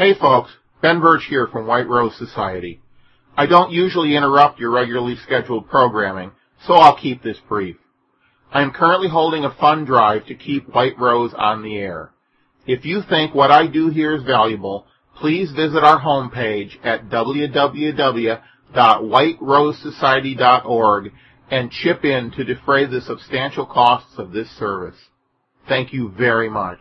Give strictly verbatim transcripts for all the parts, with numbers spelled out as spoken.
Hey folks, Ben Birch here from White Rose Society. I don't usually interrupt your regularly scheduled programming, so I'll keep this brief. I am currently holding a fund drive to keep White Rose on the air. If you think what I do here is valuable, please visit our homepage at w w w dot white rose society dot org and chip in to defray the substantial costs of this service. Thank you very much.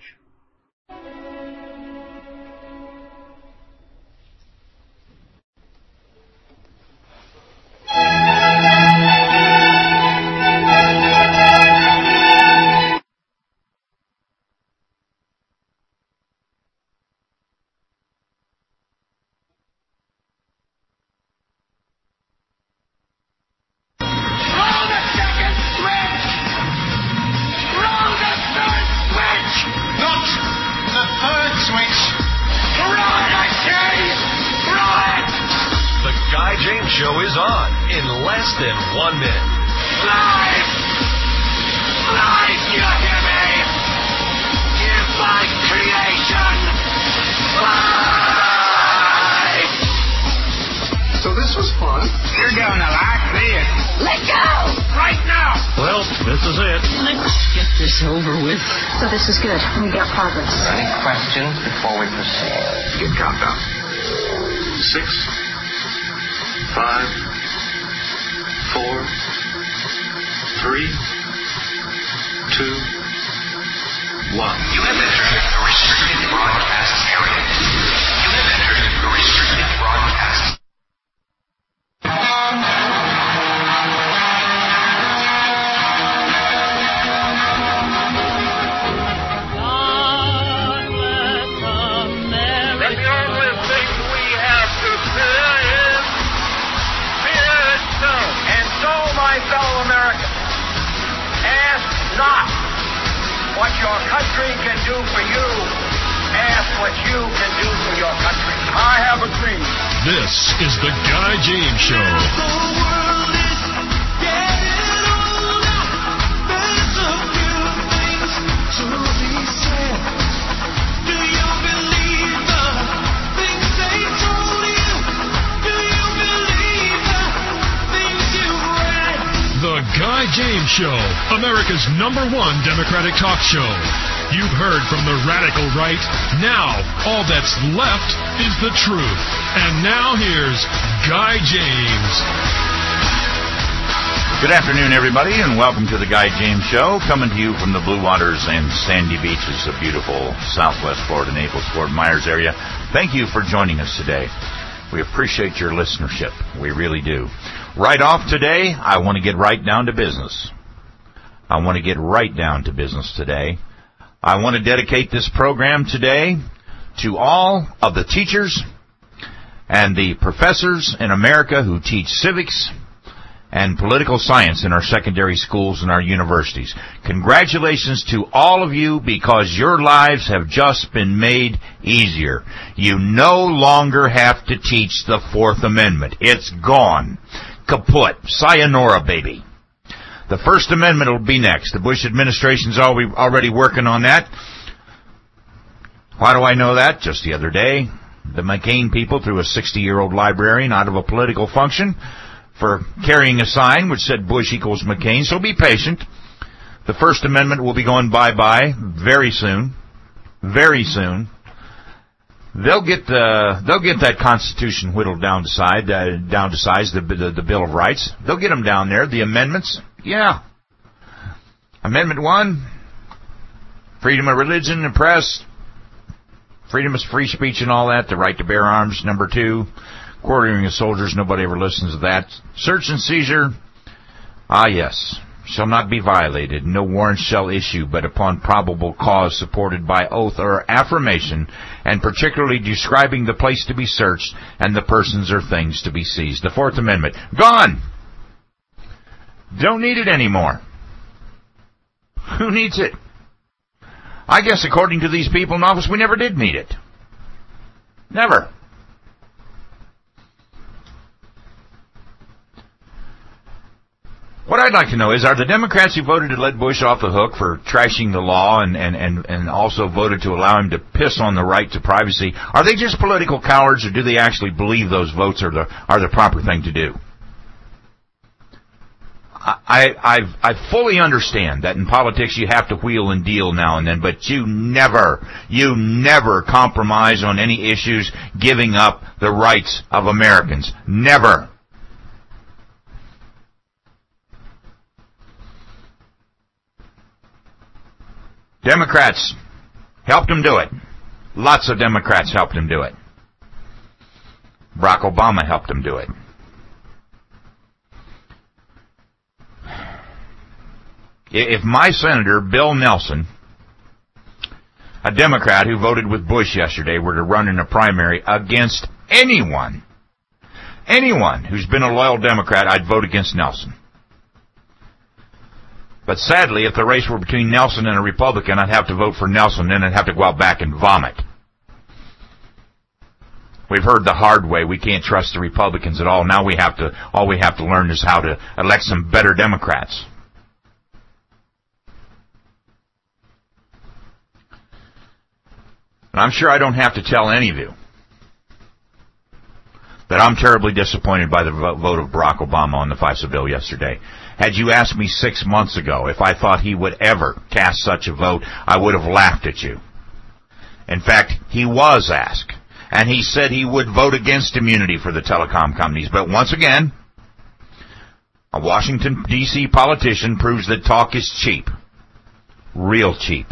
America's number one Democratic talk show. You've heard from the radical right. Now, all that's left is the truth. And now here's Guy James. Good afternoon, everybody, and welcome to the Guy James Show, coming to you from the blue waters and sandy beaches of beautiful Southwest Florida, Naples, Fort Myers area. Thank you for joining us today. We appreciate your listenership. We really do. Right off today, I want to get right down to business. I want to get right down to business today. I want to dedicate this program today to all of the teachers and the professors in America who teach civics and political science in our secondary schools and our universities. Congratulations to all of you, because your lives have just been made easier. You no longer have to teach the Fourth Amendment. It's gone. Kaput. Sayonara, baby. The First Amendment will be next. The Bush administration's already working on that. Why do I know that? Just the other day, the McCain people threw a sixty-year-old librarian out of a political function for carrying a sign which said Bush equals McCain. So be patient. The First Amendment will be going bye-bye very soon. Very soon. They'll get the they'll get that Constitution whittled down to size, uh, down to size the, the the Bill of Rights. They'll get them down there. The amendments, yeah. Amendment one, freedom of religion and press, freedom of free speech and all that. The right to bear arms. Number two, quartering of soldiers. Nobody ever listens to that. Search and seizure. Ah, yes. Shall not be violated. No warrant shall issue but upon probable cause supported by oath or affirmation, and particularly describing the place to be searched and the persons or things to be seized. The Fourth Amendment. Gone! Don't need it anymore. Who needs it? I guess according to these people in office, we never did need it. Never. What I'd like to know is, are the Democrats who voted to let Bush off the hook for trashing the law and, and, and, and also voted to allow him to piss on the right to privacy, are they just political cowards, or do they actually believe those votes are the are the proper thing to do? I, I've, I fully understand that in politics you have to wheel and deal now and then, but you never, you never compromise on any issues giving up the rights of Americans. Never. Democrats helped him do it. Lots of Democrats helped him do it. Barack Obama helped him do it. If my Senator Bill Nelson, a Democrat who voted with Bush yesterday, were to run in a primary against anyone, anyone who's been a loyal Democrat, I'd vote against Nelson. But sadly, if the race were between Nelson and a Republican, I'd have to vote for Nelson, then I'd have to go out back and vomit. We've heard the hard way. We can't trust the Republicans at all. Now we have to, all we have to learn is how to elect some better Democrats. And I'm sure I don't have to tell any of you that I'm terribly disappointed by the vote of Barack Obama on the FISA bill yesterday. Had you asked me six months ago if I thought he would ever cast such a vote, I would have laughed at you. In fact, he was asked, and he said he would vote against immunity for the telecom companies. But once again, a Washington, D C politician proves that talk is cheap. Real cheap.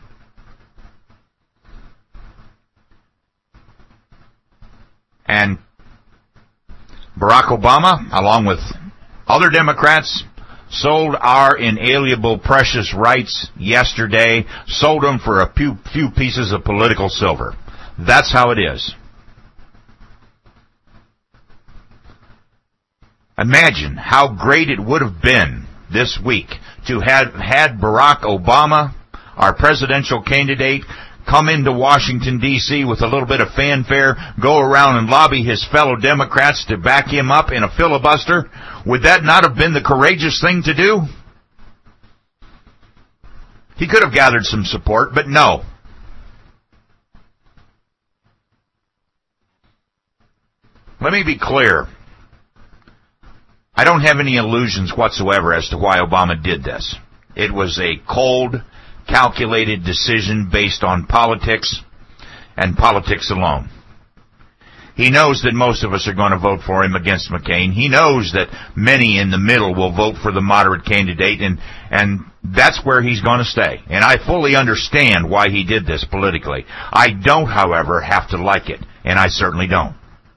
And Barack Obama, along with other Democrats, sold our inalienable precious rights yesterday, sold them for a few, few pieces of political silver. That's how it is. Imagine how great it would have been this week to have had Barack Obama, our presidential candidate, come into Washington, D C with a little bit of fanfare, go around and lobby his fellow Democrats to back him up in a filibuster. Would that not have been the courageous thing to do? He could have gathered some support, but no. Let me be clear. I don't have any illusions whatsoever as to why Obama did this. It was a cold, calculated decision based on politics and politics alone. He knows that most of us are going to vote for him against McCain. He knows that many in the middle will vote for the moderate candidate, and, and that's where he's going to stay. And I fully understand why he did this politically. I don't, however, have to like it, and I certainly don't.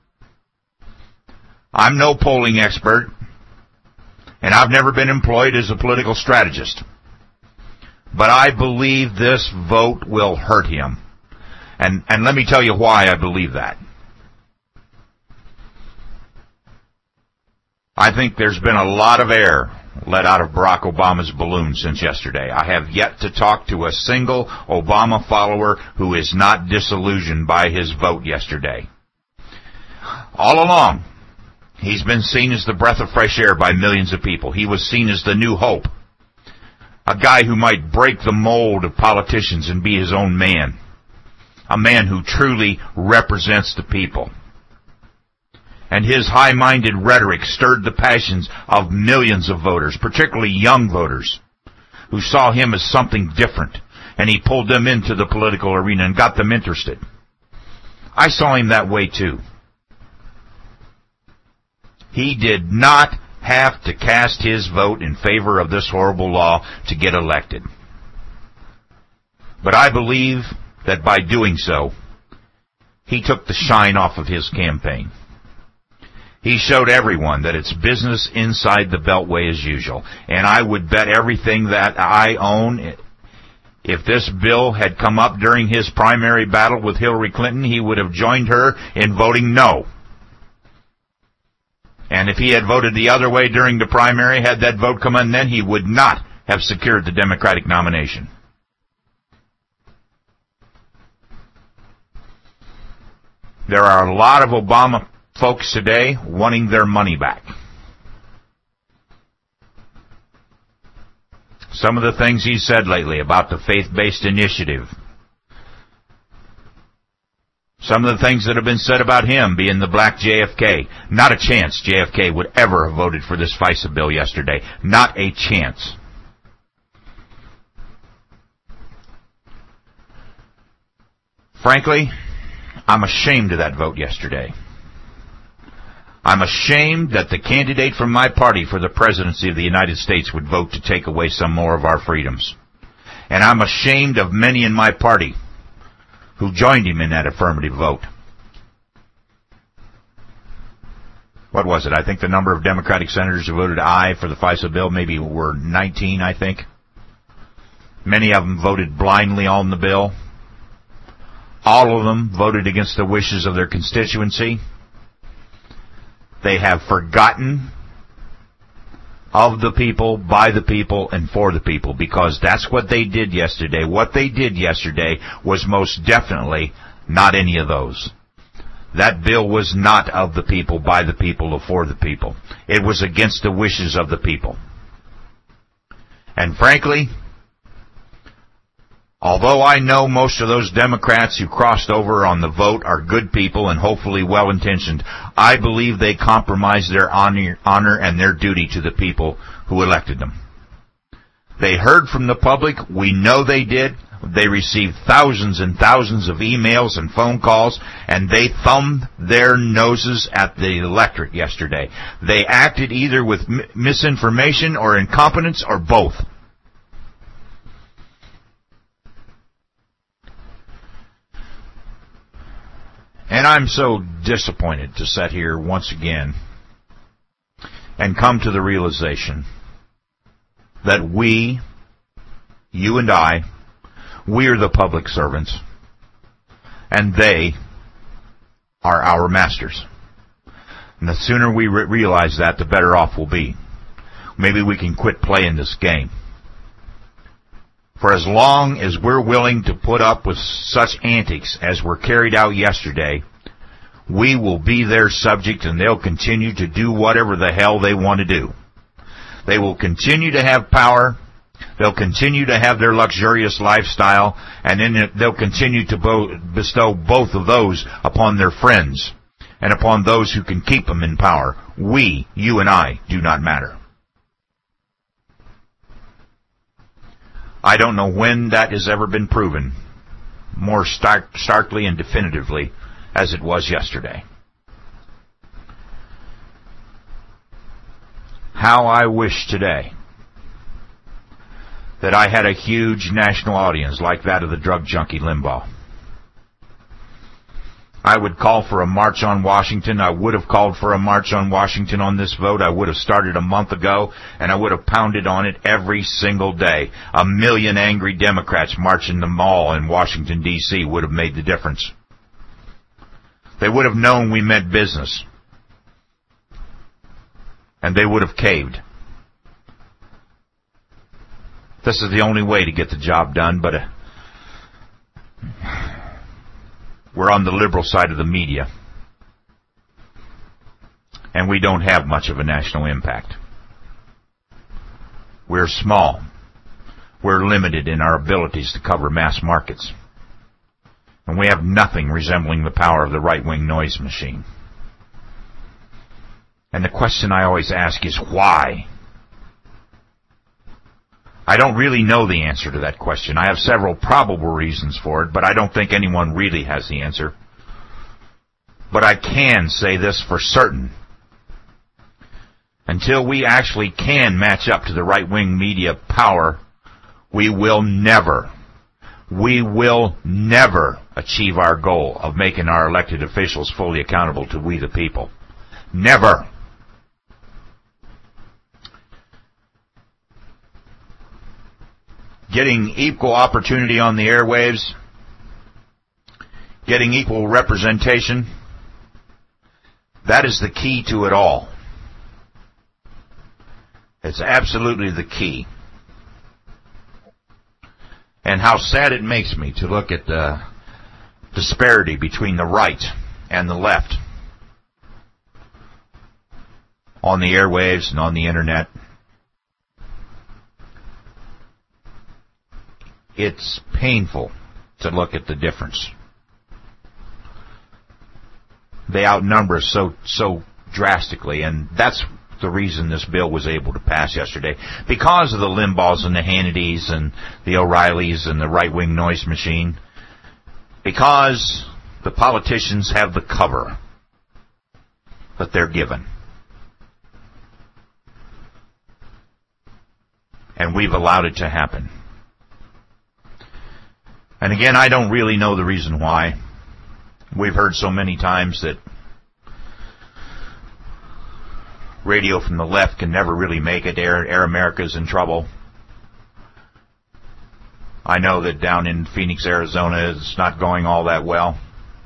I'm no polling expert, and I've never been employed as a political strategist. But I believe this vote will hurt him. And, and let me tell you why I believe that. I think there's been a lot of air let out of Barack Obama's balloon since yesterday. I have yet to talk to a single Obama follower who is not disillusioned by his vote yesterday. All along, he's been seen as the breath of fresh air by millions of people. He was seen as the new hope. A guy who might break the mold of politicians and be his own man. A man who truly represents the people. And his high-minded rhetoric stirred the passions of millions of voters, particularly young voters, who saw him as something different. And he pulled them into the political arena and got them interested. I saw him that way too. He did not have to cast his vote in favor of this horrible law to get elected. But I believe that by doing so, he took the shine off of his campaign. He showed everyone that it's business inside the Beltway as usual. And I would bet everything that I own, if this bill had come up during his primary battle with Hillary Clinton, he would have joined her in voting no. And if he had voted the other way during the primary, had that vote come in then, he would not have secured the Democratic nomination. There are a lot of Obama folks today wanting their money back. some of the things he said lately about the faith-based initiative, some of the things that have been said about him being the black J F K. Not a chance J F K would ever have voted for this FISA bill yesterday. Not a chance. Frankly, I'm ashamed of that vote yesterday. I'm ashamed that the candidate from my party for the presidency of the United States would vote to take away some more of our freedoms. And I'm ashamed of many in my party who joined him in that affirmative vote. What was it? I think the number of Democratic senators who voted aye for the FISA bill maybe were nineteen, I think. Many of them voted blindly on the bill. All of them voted against the wishes of their constituency. They have forgotten of the people, by the people, and for the people, because that's what they did yesterday. What they did yesterday was most definitely not any of those. That bill was not of the people, by the people, or for the people. It was against the wishes of the people. And frankly, although I know most of those Democrats who crossed over on the vote are good people and hopefully well-intentioned, I believe they compromised their honor, honor and their duty to the people who elected them. They heard from the public. We know they did. They received thousands and thousands of emails and phone calls, and they thumbed their noses at the electorate yesterday. They acted either with m- misinformation or incompetence or both. And I'm so disappointed to sit here once again and come to the realization that we, you and I, we are the public servants, and they are our masters. And the sooner we re- realize that, the better off we'll be. Maybe we can quit playing this game. For as long as we're willing to put up with such antics as were carried out yesterday, we will be their subject, and they'll continue to do whatever the hell they want to do. They will continue to have power. They'll continue to have their luxurious lifestyle, and then they'll continue to bo- bestow both of those upon their friends and upon those who can keep them in power. We, you and I, do not matter. I don't know when that has ever been proven more stark, starkly and definitively as it was yesterday. How I wish today that I had a huge national audience like that of the drug junkie Limbaugh. I would call for a march on Washington. I would have called for a march on Washington on this vote. I would have started a month ago, and I would have pounded on it every single day. A million angry Democrats marching the mall in Washington, D C would have made the difference. They would have known we meant business, and they would have caved. This is the only way to get the job done, but uh, we're on the liberal side of the media, and we don't have much of a national impact. We're small. We're limited in our abilities to cover mass markets. And we have nothing resembling the power of the right-wing noise machine. And the question I always ask is why? I don't really know the answer to that question. I have several probable reasons for it, but I don't think anyone really has the answer. But I can say this for certain. Until we actually can match up to the right-wing media power, we will never, we will never achieve our goal of making our elected officials fully accountable to we the people. Never. Getting equal opportunity on the airwaves, getting equal representation, that is the key to it all. It's absolutely the key. And how sad it makes me to look at the disparity between the right and the left on the airwaves and on the internet. it's painful to look at the difference. They outnumber us so so drastically, and that's the reason this bill was able to pass yesterday. Because of the Limbaughs and the Hannitys and the O'Reillys and the right-wing noise machine. Because the politicians have the cover that they're given. And we've allowed it to happen. And again, I don't really know the reason why. We've heard so many times that radio from the left can never really make it. Air, Air America's in trouble. I know that down in Phoenix, Arizona, it's not going all that well.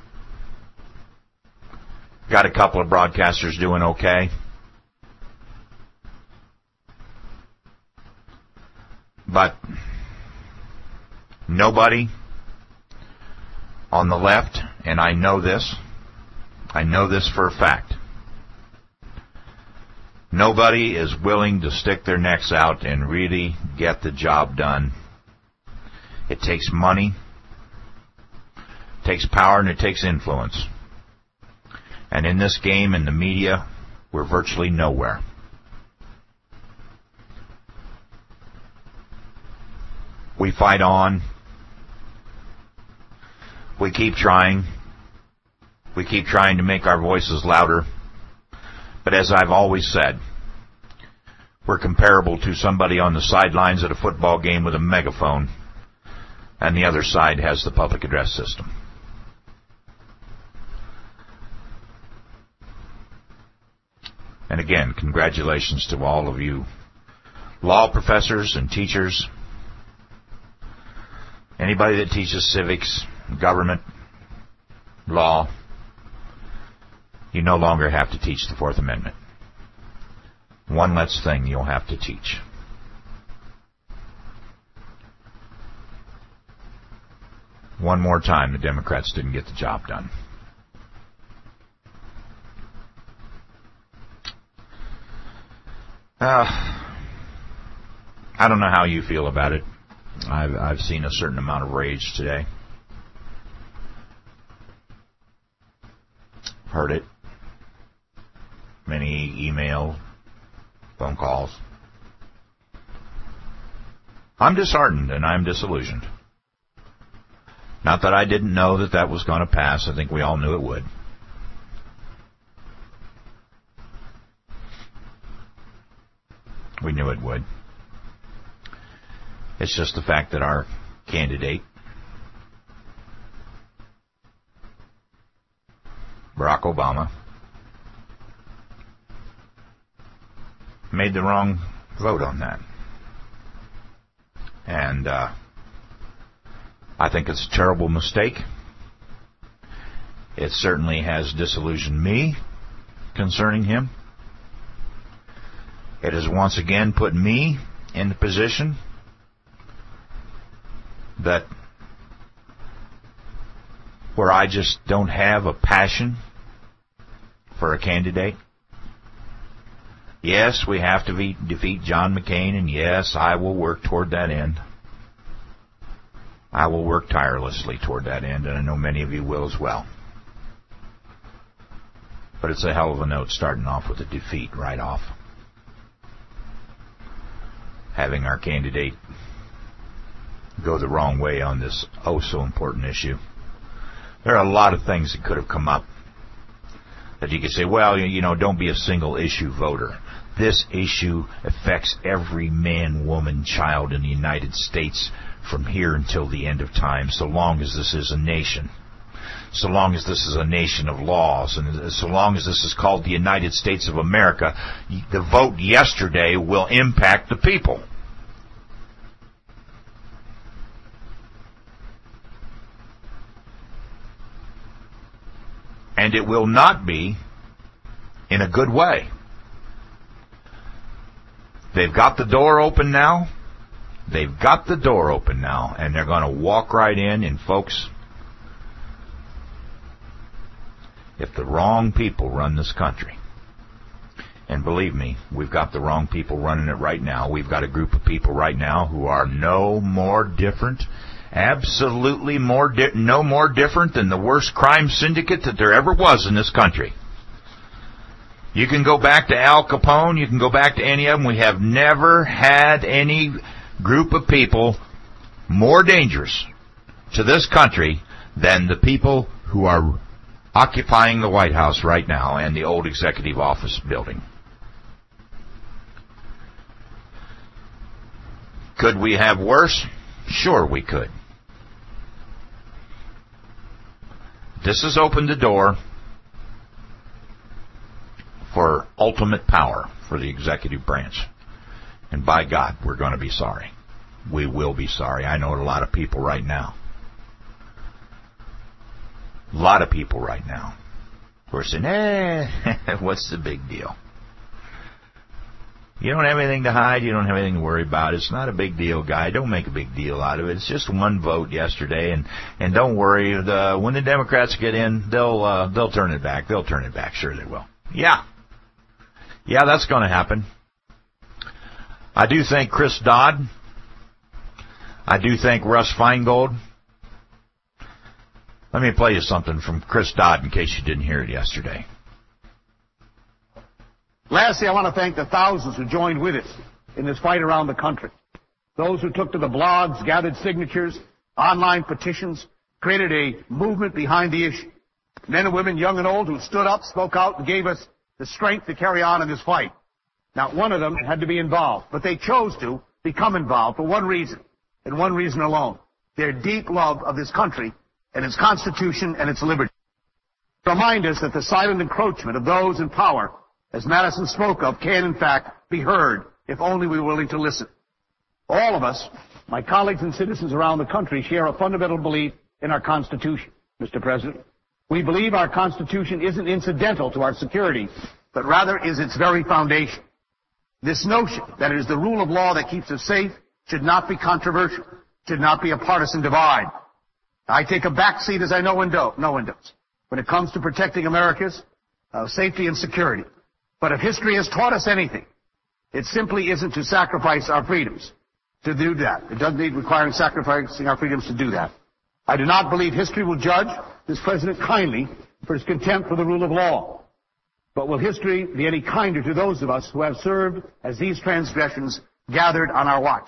Got a couple of broadcasters doing okay. But nobody on the left, and I know this, I know this for a fact, nobody is willing to stick their necks out and really get the job done. It takes money, it takes power, and it takes influence. And in this game, in the media, we're virtually nowhere. We fight on. We keep trying. We keep trying to make our voices louder. But as I've always said, we're comparable to somebody on the sidelines at a football game with a megaphone, and the other side has the public address system. And again, congratulations to all of you law professors and teachers, anybody that teaches civics, government, law. You no longer have to teach the Fourth Amendment. One less thing you'll have to teach. One more time, the Democrats didn't get the job done. Uh, I don't know how you feel about it. I've, I've seen a certain amount of rage today. Heard it. Many email, phone calls. I'm disheartened and I'm disillusioned. Not that I didn't know that that was going to pass. I think we all knew it would. We knew it would. It's just the fact that our candidate, Barack Obama, made the wrong vote on that. And uh, I think it's a terrible mistake. It certainly has disillusioned me concerning him. It has once again put me in the position that where I just don't have a passion for a candidate. Yes, we have to be, defeat John McCain, and yes, I will work toward that end. I will work tirelessly toward that end, and I know many of you will as well. But it's a hell of a note starting off with a defeat right off. Having our candidate go the wrong way on this oh so important issue. There are a lot of things that could have come up that you could say, well, you know, don't be a single issue voter. This issue affects every man, woman, child in the United States from here until the end of time, so long as this is a nation. So long as this is a nation of laws, and so long as this is called the United States of America, the vote yesterday will impact the people. And it will not be in a good way. They've got the door open now. They've got the door open now, and they're going to walk right in, and folks, if the wrong people run this country, And believe me, we've got the wrong people running it right now. We've got a group of people right now who are no more different, absolutely more di- no more different than the worst crime syndicate that there ever was in this country. You can go back to Al Capone, you can go back to any of them. We have never had any group of people more dangerous to this country than the people who are occupying the White House right now and the old executive office building. Could we have worse? Sure we could. This has opened the door for ultimate power for the executive branch. And by God, we're going to be sorry. We will be sorry. I know a lot of people right now. A lot of people right now who are saying, eh, what's the big deal? You don't have anything to hide. You don't have anything to worry about. It's not a big deal, guy. Don't make a big deal out of it. It's just one vote yesterday, and, and don't worry. The, when the Democrats get in, they'll uh, they'll turn it back. They'll turn it back. Sure they will. Yeah. Yeah, that's going to happen. I do think Chris Dodd. I do think Russ Feingold. Let me play you something from Chris Dodd in case you didn't hear it yesterday. Lastly, I want to thank the thousands who joined with us in this fight around the country. Those who took to the blogs, gathered signatures, online petitions, created a movement behind the issue. Men and women, young and old, who stood up, spoke out, and gave us the strength to carry on in this fight. Not one of them had to be involved, but they chose to become involved for one reason, and one reason alone: their deep love of this country and its Constitution and its liberty. Remind us that the silent encroachment of those in power, as Madison spoke of, can in fact be heard if only we were willing to listen. All of us, my colleagues and citizens around the country, share a fundamental belief in our Constitution, Mister President. We believe our Constitution isn't incidental to our security, but rather is its very foundation. This notion that it is the rule of law that keeps us safe should not be controversial, should not be a partisan divide. I take a back seat, as I know one does, no one does, when it comes to protecting America's uh, safety and security. But if history has taught us anything, it simply isn't to sacrifice our freedoms to do that. It doesn't need requiring sacrificing our freedoms to do that. I do not believe history will judge this president kindly for his contempt for the rule of law. But will history be any kinder to those of us who have served as these transgressions gathered on our watch?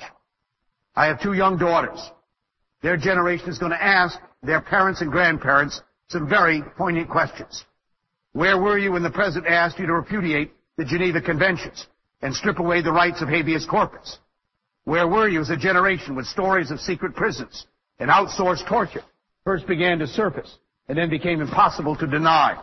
I have two young daughters. Their generation is going to ask their parents and grandparents some very poignant questions. Where were you when the president asked you to repudiate the Geneva Conventions and strip away the rights of habeas corpus? Where were you as a generation when stories of secret prisons and outsourced torture first began to surface and then became impossible to deny?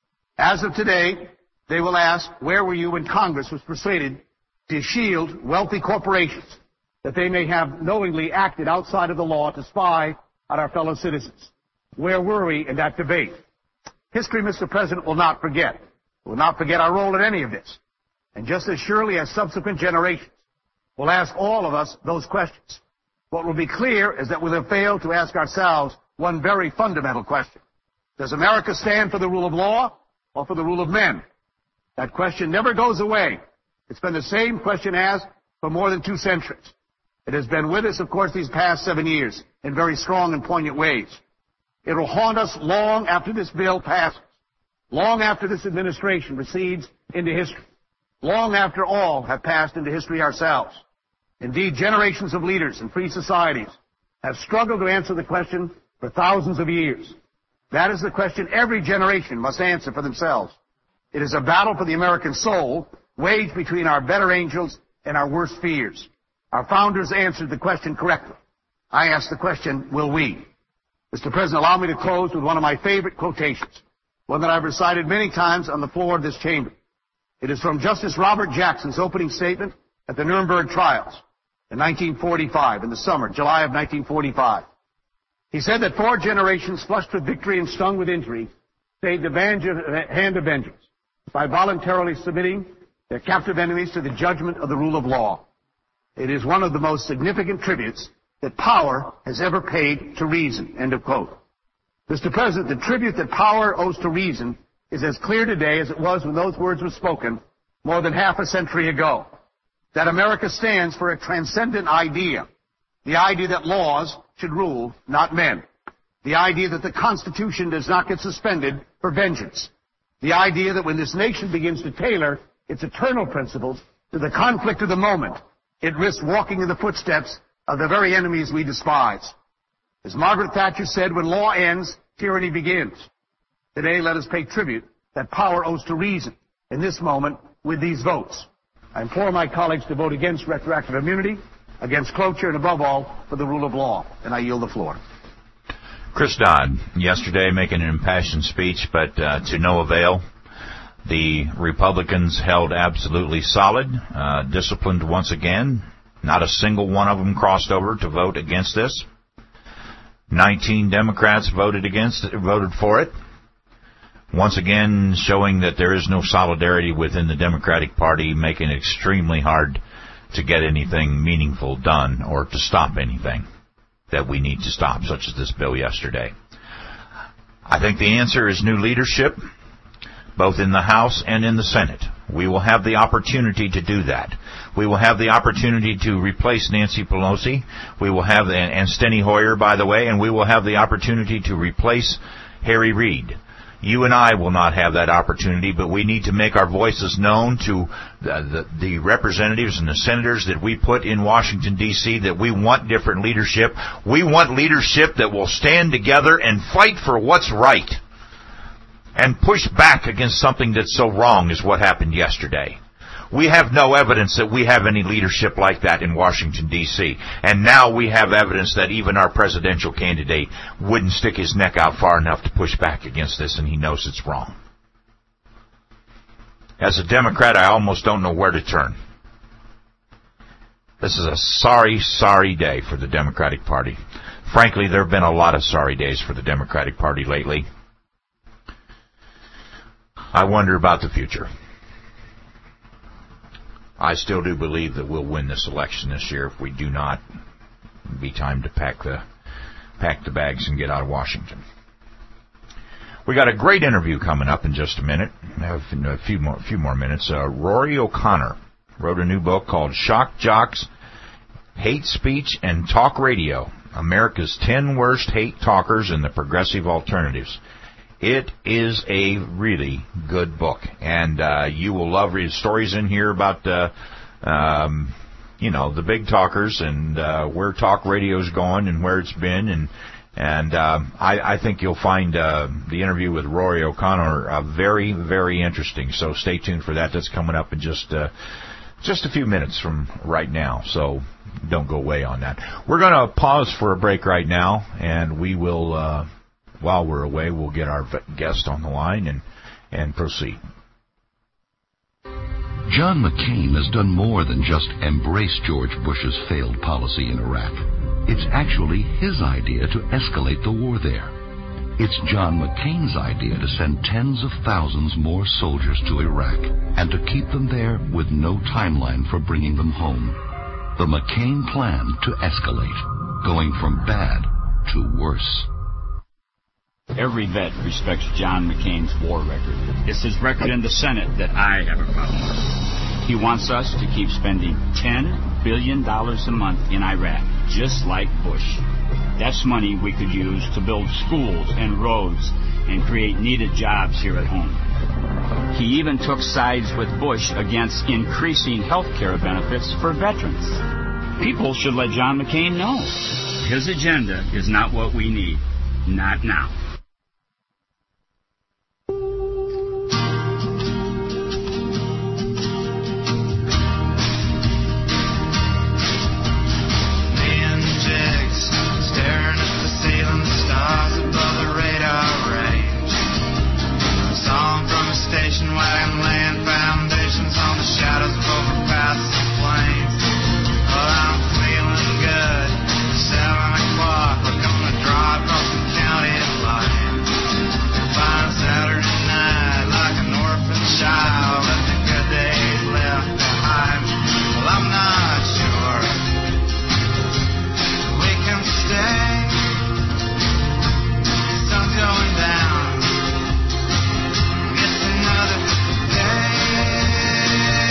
As of today, they will ask, where were you when Congress was persuaded to shield wealthy corporations that they may have knowingly acted outside of the law to spy on our fellow citizens? Where were we in that debate? History, Mister President, will not forget. It will not forget our role in any of this. And just as surely as subsequent generations will ask all of us those questions, what will be clear is that we'll have failed to ask ourselves one very fundamental question. Does America stand for the rule of law or for the rule of men? That question never goes away. It's been the same question asked for more than two centuries. It has been with us, of course, these past seven years in very strong and poignant ways. It will haunt us long after this bill passes, long after this administration recedes into history, long after all have passed into history ourselves. Indeed, generations of leaders in free societies have struggled to answer the question for thousands of years. That is the question every generation must answer for themselves. It is a battle for the American soul, waged between our better angels and our worst fears. Our founders answered the question correctly. I ask the question, will we? Mister President, allow me to close with one of my favorite quotations, one that I've recited many times on the floor of this chamber. It is from Justice Robert Jackson's opening statement at the Nuremberg trials in nineteen forty-five, in the summer, July of nineteen forty-five. He said that four generations flushed with victory and stung with injury stayed the hand of vengeance by voluntarily submitting their captive enemies to the judgment of the rule of law. It is one of the most significant tributes that power has ever paid to reason, end of quote. Mister President, the tribute that power owes to reason is as clear today as it was when those words were spoken more than half a century ago that America stands for a transcendent idea, the idea that laws should rule, not men, the idea that the Constitution does not get suspended for vengeance, the idea that when this nation begins to tailor its eternal principles to the conflict of the moment, it risks walking in the footsteps of the very enemies we despise. As Margaret Thatcher said, when law ends, tyranny begins. Today, let us pay tribute that power owes to reason in this moment with these votes. I implore my colleagues to vote against retroactive immunity, against cloture, and above all, for the rule of law. And I yield the floor. Chris Dodd, yesterday making an impassioned speech, but uh, to no avail. The Republicans held absolutely solid, uh, disciplined once again. Not a single one of them crossed over to vote against this. nineteen Democrats voted against it, voted for it. Once again, showing that there is no solidarity within the Democratic Party, making it extremely hard to get anything meaningful done or to stop anything that we need to stop, such as this bill yesterday. I think the answer is new leadership, both in the House and in the Senate. We will have the opportunity to do that. We will have the opportunity to replace Nancy Pelosi. We will have, and Steny Hoyer, by the way, and we will have the opportunity to replace Harry Reid. You and I will not have that opportunity, but we need to make our voices known to the, the, the representatives and the senators that we put in Washington, D C, that we want different leadership. We want leadership that will stand together and fight for what's right and push back against something that's so wrong as what happened yesterday. We have no evidence that we have any leadership like that in Washington, D C And now we have evidence that even our presidential candidate wouldn't stick his neck out far enough to push back against this, and he knows it's wrong. As a Democrat, I almost don't know where to turn. This is a sorry, sorry day for the Democratic Party. Frankly, there have been a lot of sorry days for the Democratic Party lately. I wonder about the future. I still do believe that we'll win this election this year. If we do not, it'll be time to pack the pack the bags and get out of Washington. We got a great interview coming up in just a minute. I have a few more, few more minutes. Uh, Rory O'Connor wrote a new book called Shock Jocks, Hate Speech and Talk Radio, America's ten Worst Hate Talkers and the Progressive Alternatives. It is a really good book, and uh, you will love reading stories in here about, uh, um, you know, the big talkers and uh, where talk radio's going and where it's been, and and uh, I, I think you'll find uh, the interview with Rory O'Connor uh, very, very interesting. So stay tuned for that. That's coming up in just uh, just a few minutes from right now. So don't go away on that. We're going to pause for a break right now, and we will. Uh, While we're away, we'll get our guest on the line and, and proceed. John McCain has done more than just embrace George Bush's failed policy in Iraq. It's actually his idea to escalate the war there. It's John McCain's idea to send tens of thousands more soldiers to Iraq and to keep them there with no timeline for bringing them home. The McCain plan to escalate, going from bad to worse. Every vet respects John McCain's war record. It's his record in the Senate that I have a problem with. He wants us to keep spending ten billion dollars a month in Iraq, just like Bush. That's money we could use to build schools and roads and create needed jobs here at home. He even took sides with Bush against increasing health care benefits for veterans. People should let John McCain know his agenda is not what we need. Not now. Going down. It's another day.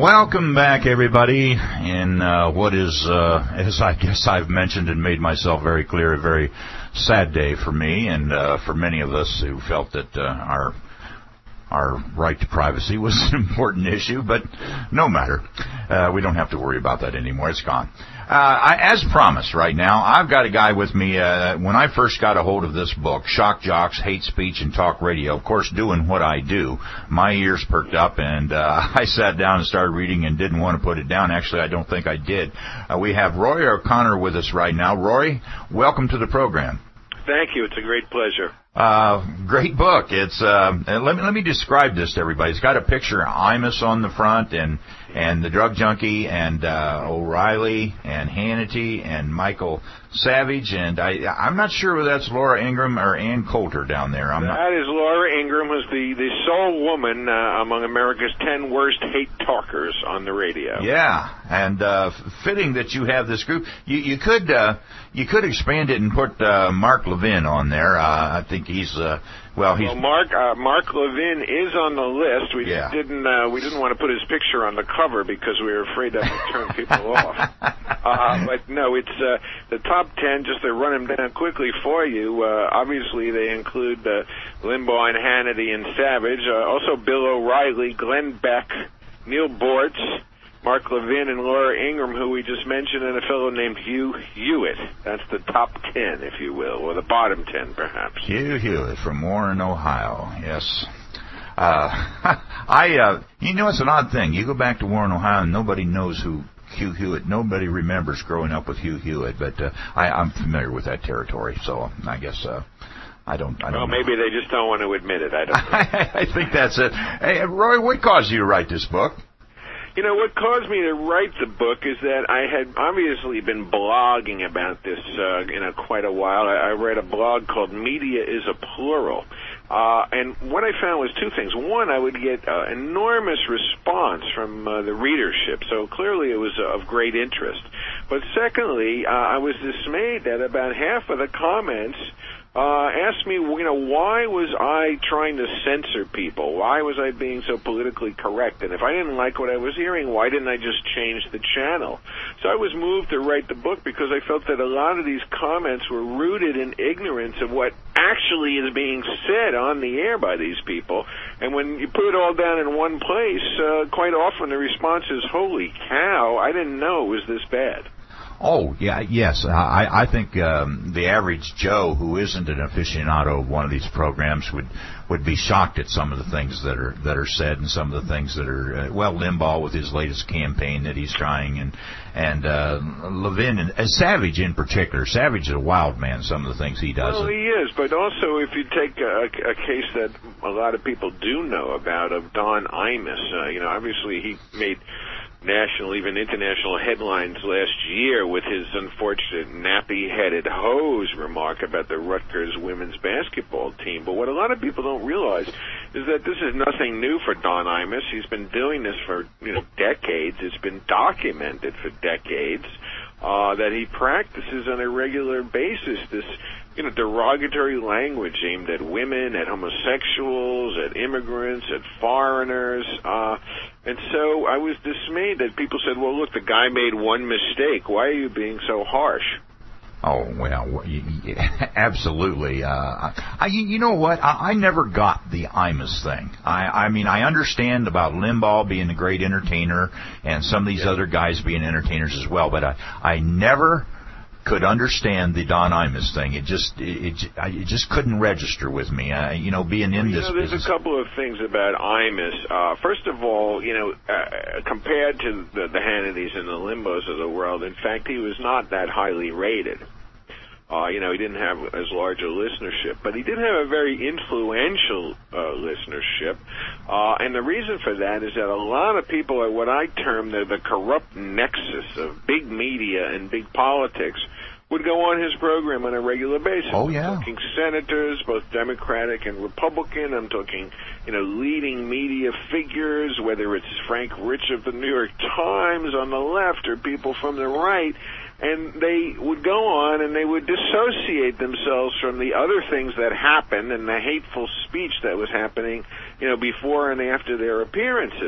Welcome back, everybody, in uh, what is, uh, as I guess I've mentioned and made myself very clear, a very sad day for me and uh, for many of us who felt that uh, our our right to privacy was an important issue, but no matter. Uh, we don't have to worry about that anymore. It's gone. Uh, I, as promised, right now, I've got a guy with me. Uh, when I first got a hold of this book, Shock Jocks, Hate Speech, and Talk Radio, of course, doing what I do, my ears perked up, and uh, I sat down and started reading and didn't want to put it down. Actually, I don't think I did. Uh, we have Roy O'Connor with us right now. Roy, welcome to the program. Thank you. It's a great pleasure. Uh, great book. It's, uh, let me, let me describe this to everybody. It's got a picture of Imus on the front and, and the drug junkie and, uh, O'Reilly and Hannity and Michael Savage. And I, I'm not sure whether that's Laura Ingraham or Ann Coulter down there. I'm that not. is Laura Ingraham, who's the, the sole woman, uh, among America's ten worst hate talkers on the radio. Yeah. And, uh, fitting that you have this group. You, you could, uh, you could expand it and put, uh, Mark Levin on there. Uh, I think he's, uh, well, he's. Well, Mark, uh, Mark Levin is on the list. We yeah. didn't, uh, we didn't want to put his picture on the cover because we were afraid that would turn people off. Uh, but no, it's, uh, the top ten, just to run them down quickly for you. Uh, obviously they include, uh, Limbaugh and Hannity and Savage. Uh, also Bill O'Reilly, Glenn Beck, Neil Bortz, Mark Levin, and Laura Ingraham, who we just mentioned, and a fellow named Hugh Hewitt. That's the top ten, if you will, or the bottom ten, perhaps. Hugh Hewitt from Warren, Ohio. Yes. Uh, I, uh, you know, it's an odd thing. You go back to Warren, Ohio, and nobody knows who Hugh Hewitt. Nobody remembers growing up with Hugh Hewitt, but uh, I, I'm familiar with that territory, so I guess uh, I don't. I don't well, know. maybe they just don't want to admit it. I don't know. I think that's it. Hey, Roy, what caused you to write this book? You know, what caused me to write the book is that I had obviously been blogging about this, uh, you know, quite a while. I, I read a blog called Media is a Plural. Uh, and what I found was two things. One, I would get uh, enormous response from uh, the readership, so clearly it was uh, of great interest. But secondly, uh, I was dismayed that about half of the comments Uh, asked me, you know, why was I trying to censor people? Why was I being so politically correct? And if I didn't like what I was hearing, why didn't I just change the channel? So I was moved to write the book because I felt that a lot of these comments were rooted in ignorance of what actually is being said on the air by these people. And when you put it all down in one place, uh, quite often the response is, holy cow, I didn't know it was this bad. Oh, yeah, yes. I, I think um, the average Joe who isn't an aficionado of one of these programs would would be shocked at some of the things that are that are said and some of the things that are, uh, well, Limbaugh with his latest campaign that he's trying, and and uh, Levin and uh, Savage in particular. Savage is a wild man, some of the things he does. Well, he is, but also if you take a, a case that a lot of people do know about of Don Imus, uh, you know, obviously he made national, even international headlines last year with his unfortunate nappy-headed hose remark about the Rutgers women's basketball team. But what a lot of people don't realize is that this is nothing new for Don Imus. He's been doing this for, you know, decades. It's been documented for decades uh, that he practices on a regular basis this, you know, derogatory language aimed at women, at homosexuals, at immigrants, at foreigners. Uh, and so I was dismayed that people said, well, look, the guy made one mistake. Why are you being so harsh? Oh, well, absolutely. Uh, I, you know what? I, I never got the Imus thing. I, I mean, I understand about Limbaugh being a great entertainer and some of these yeah. other guys being entertainers as well, but I, I never could understand the Don Imus thing. It just it, it, it just couldn't register with me. Uh, you know, being in well, you this know, there's business. a couple of things about Imus. Uh, first of all, you know, uh, compared to the, the Hannitys and the Limbaughs of the world, in fact, he was not that highly rated. Uh, you know, he didn't have as large a listenership, but he did have a very influential uh, listenership. Uh, and the reason for that is that a lot of people are what I term the, the corrupt nexus of big media and big politics would go on his program on a regular basis. Oh, yeah. I'm talking senators, both Democratic and Republican. I'm talking, you know, leading media figures, whether it's Frank Rich of the New York Times on the left or people from the right. And they would go on and they would dissociate themselves from the other things that happened and the hateful speech that was happening, you know, before and after their appearances.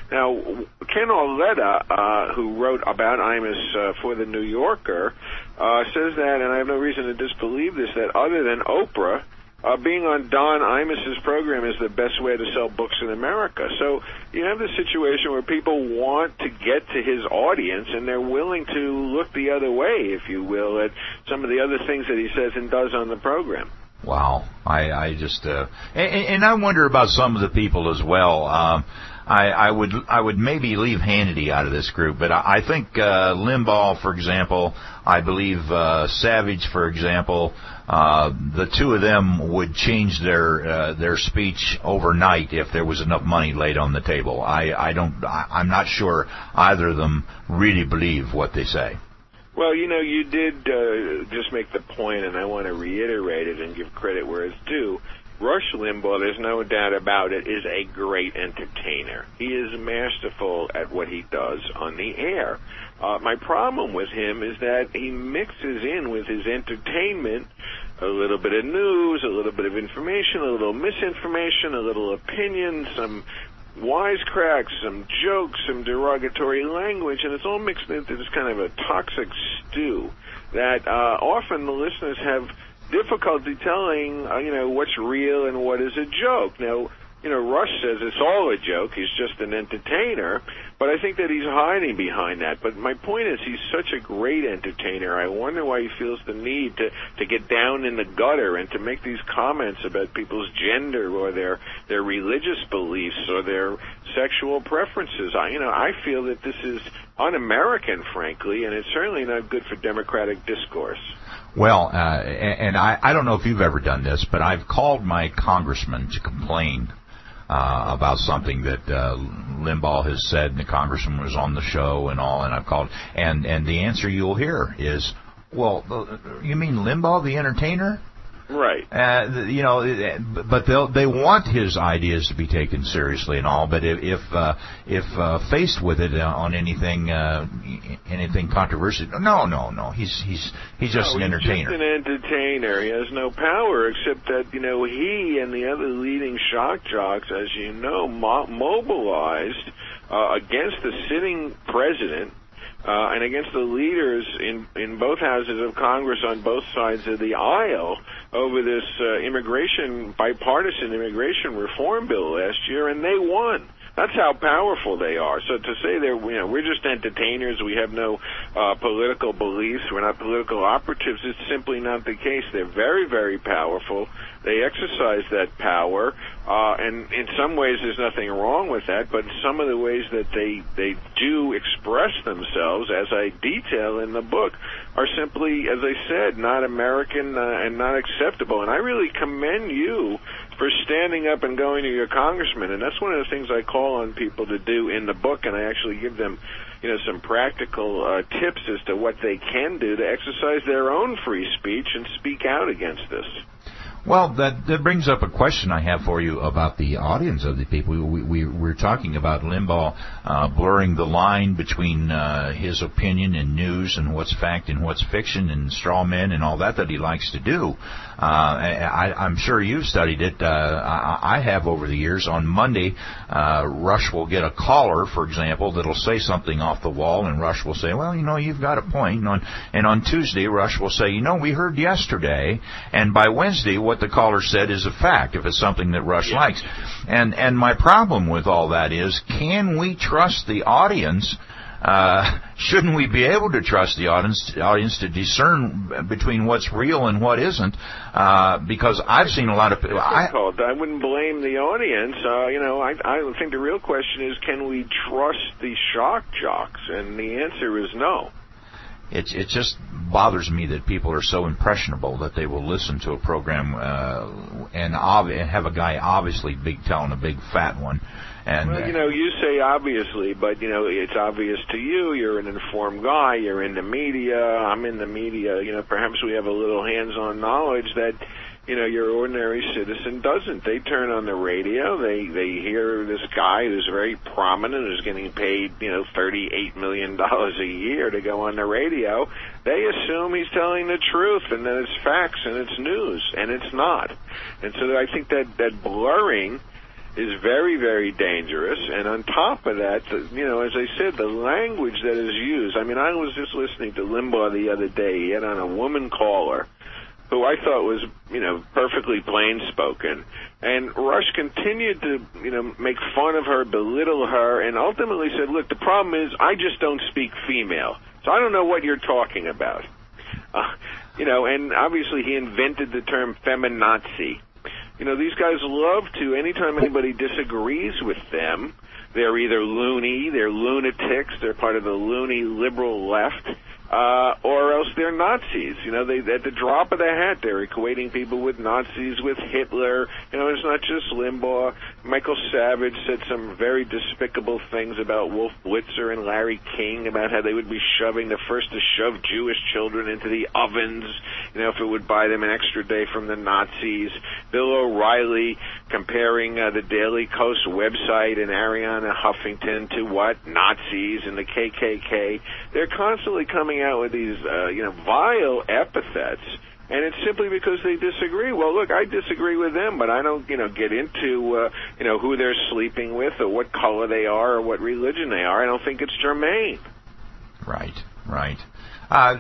Now, Ken Auletta, uh, who wrote about Imus uh, for the New Yorker, uh, says that, and I have no reason to disbelieve this, that other than Oprah, Uh, being on Don Imus's program is the best way to sell books in America. So you have the situation where people want to get to his audience, and they're willing to look the other way, if you will, at some of the other things that he says and does on the program. Wow. I, I just, uh, and, and I wonder about some of the people as well. Um, I, I would, I would maybe leave Hannity out of this group, but I, I think, uh, Limbaugh, for example, I believe, uh, Savage, for example, uh, the two of them would change their, uh, their speech overnight if there was enough money laid on the table. I, I don't, I, I'm not sure either of them really believe what they say. Well, you know, you did uh, just make the point, and I want to reiterate it and give credit where it's due. Rush Limbaugh, there's no doubt about it, is a great entertainer. He is masterful at what he does on the air. Uh, my problem with him is that he mixes in with his entertainment a little bit of news, a little bit of information, a little misinformation, a little opinion, some wisecracks, some jokes, some derogatory language, and it's all mixed into this kind of a toxic stew that uh, often the listeners have difficulty telling, uh, you know, what's real and what is a joke. Now, you know, Rush says it's all a joke. He's just an entertainer. But I think that he's hiding behind that. But my point is he's such a great entertainer. I wonder why he feels the need to, to get down in the gutter and to make these comments about people's gender or their, their religious beliefs or their sexual preferences. I, you know, I feel that this is un-American, frankly, and it's certainly not good for democratic discourse. Well, uh, and, and I, I don't know if you've ever done this, but I've called my congressman to complain uh, about something that uh, Limbaugh has said, and the congressman was on the show and all, and I've called, and, and the answer you'll hear is, well, you mean Limbaugh, the entertainer? Right. Uh, you know, but they they want his ideas to be taken seriously and all. But if if, uh, if uh, faced with it on anything uh, anything controversial, no, no, no. He's he's he's just no, an entertainer. He's just an entertainer. He has no power except that you know he and the other leading shock jocks, as you know, mo- mobilized uh, against the sitting president. Uh, and against the leaders in, in both houses of Congress on both sides of the aisle over this uh, immigration, bipartisan immigration reform bill last year, and they won. That's how powerful they are. So to say they're, you know, we're just entertainers, we have no uh, political beliefs, we're not political operatives, it's simply not the case. They're very, very powerful. They exercise that power, uh, and in some ways there's nothing wrong with that, but some of the ways that they, they do express themselves, as I detail in the book, are simply, as I said, not American uh, and not acceptable. And I really commend you for standing up and going to your congressman, and that's one of the things I call on people to do in the book, and I actually give them, you know, some practical uh, tips as to what they can do to exercise their own free speech and speak out against this. Well, that, that brings up a question I have for you about the audience of the people. We, we, we're talking about Limbaugh uh, blurring the line between uh, his opinion and news and what's fact and what's fiction and straw men and all that that he likes to do. Uh, I, I'm sure you've studied it. Uh, I, I have over the years. On Monday, uh, Rush will get a caller, for example, that'll say something off the wall, and Rush will say, well, you know, you've got a point. And on, and on Tuesday, Rush will say, you know, we heard yesterday, and by Wednesday, what the caller said is a fact, if it's something that Rush yeah. likes. And and my problem with all that is, can we trust the audience? Uh, shouldn't we be able to trust the audience, audience to discern between what's real and what isn't? Uh, because I've seen a lot of people. I, I wouldn't blame the audience. Uh, you know, I, I think the real question is, can we trust the shock jocks? And the answer is no. It, it just bothers me that people are so impressionable that they will listen to a program uh, and, ob- and have a guy obviously big telling a big fat one. And, well, you know, you say obviously, but, you know, it's obvious to you. You're an informed guy. You're in the media. I'm in the media. You know, perhaps we have a little hands-on knowledge that, you know, your ordinary citizen doesn't. They turn on the radio. They they hear this guy who's very prominent, who's getting paid, you know, thirty-eight million dollars a year to go on the radio. They assume he's telling the truth and that it's facts and it's news, and it's not. And so I think that, that blurring is very, very dangerous. And on top of that, the, you know, as I said, the language that is used. I mean, I was just listening to Limbaugh the other day. He had on a woman caller who I thought was, you know, perfectly plain-spoken. And Rush continued to, you know, make fun of her, belittle her, and ultimately said, look, the problem is I just don't speak female, so I don't know what you're talking about. Uh, you know, and obviously he invented the term feminazi. You know, these guys love to, anytime anybody disagrees with them, they're either loony, they're lunatics, they're part of the loony liberal left, uh, or else they're Nazis. You know, they, at the drop of the hat, they're equating people with Nazis, with Hitler. You know, it's not just Limbaugh. Michael Savage said some very despicable things about Wolf Blitzer and Larry King, about how they would be shoving, the first to shove Jewish children into the ovens, you know, if it would buy them an extra day from the Nazis. Bill O'Reilly comparing uh, the Daily Kos website and Ariana Huffington to what? Nazis and the K K K. They're constantly coming out with these, uh, you know, vile epithets, and it's simply because they disagree. Well, look, I disagree with them, but I don't, you know, get into, uh, you know, who they're sleeping with or what color they are or what religion they are. I don't think it's germane. Right, right. Uh,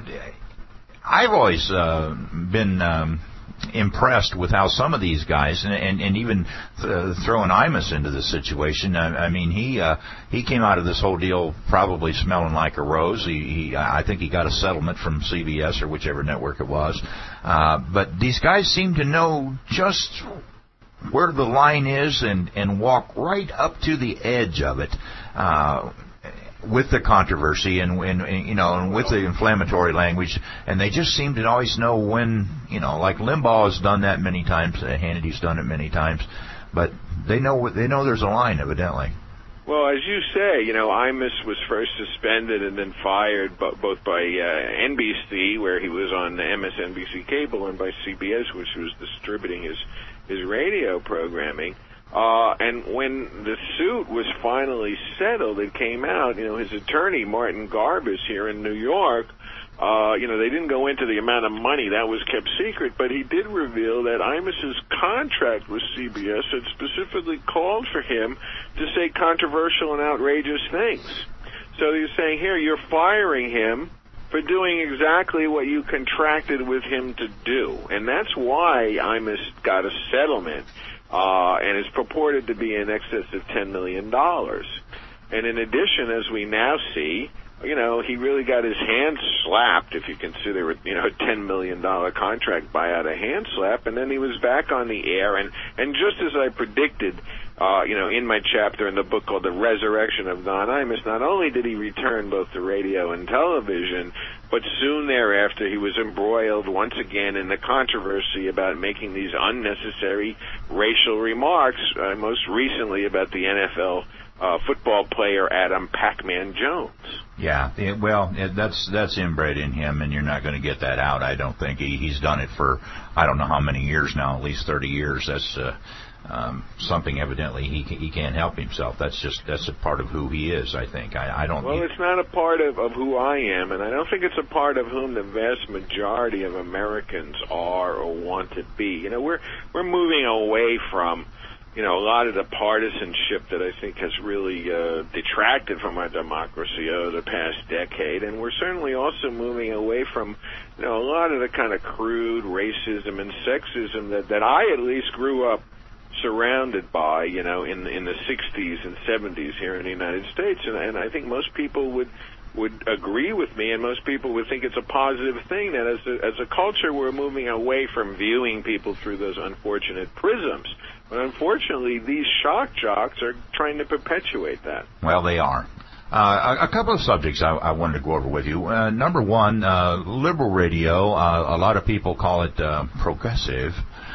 I've always uh, been um, impressed with how some of these guys, and, and, and even th- throwing Imus into the situation. I, I mean, he uh, he came out of this whole deal probably smelling like a rose. He, he I think he got a settlement from C B S or whichever network it was. Uh, but these guys seem to know just where the line is and, and walk right up to the edge of it. Uh, with the controversy and, and, you know, and with the inflammatory language, and they just seem to always know when, you know, like Limbaugh has done that many times, uh, Hannity's done it many times, but they know they know there's a line, evidently. Well, as you say, you know, Imus was first suspended and then fired both by uh, N B C, where he was on M S N B C cable, and by C B S, which was distributing his, his radio programming. Uh, and when the suit was finally settled, it came out, you know, his attorney, Martin Garbus, here in New York, uh, you know, they didn't go into the amount of money. That was kept secret, but he did reveal that Imus's contract with C B S had specifically called for him to say controversial and outrageous things. So he's saying, here, you're firing him for doing exactly what you contracted with him to do. And that's why Imus got a settlement. Uh, and is purported to be in excess of ten million dollars. And in addition, as we now see, you know, he really got his hand slapped, if you consider it, you know, a ten million dollars contract buyout, a hand slap, and then he was back on the air. And, and just as I predicted, uh, you know, in my chapter in the book called The Resurrection of Don Imus, not only did he return both to radio and television, but soon thereafter he was embroiled once again in the controversy about making these unnecessary racial remarks, uh, most recently about the N F L uh, football player Adam Pac-Man Jones. Yeah, it, well, it, that's that's inbred in him, and you're not going to get that out, I don't think. He, he's done it for, I don't know how many years now, at least thirty years. That's uh, um, something evidently he he can't help himself. That's just that's a part of who he is, I think. I, I don't. Well, it's not a part of, of who I am, and I don't think it's a part of whom the vast majority of Americans are or want to be. You know, we're we're moving away from, you know, a lot of the partisanship that I think has really uh, detracted from our democracy over the past decade, and we're certainly also moving away from, you know, a lot of the kind of crude racism and sexism that, that I at least grew up surrounded by, you know, in in the sixties and seventies here in the United States, and, and I think most people would would agree with me, and most people would think it's a positive thing that as a, as a culture we're moving away from viewing people through those unfortunate prisms. But unfortunately, these shock jocks are trying to perpetuate that. Well, they are. Uh, a, a couple of subjects I, I wanted to go over with you. Uh, number one, uh, liberal radio. Uh, a lot of people call it uh, progressive.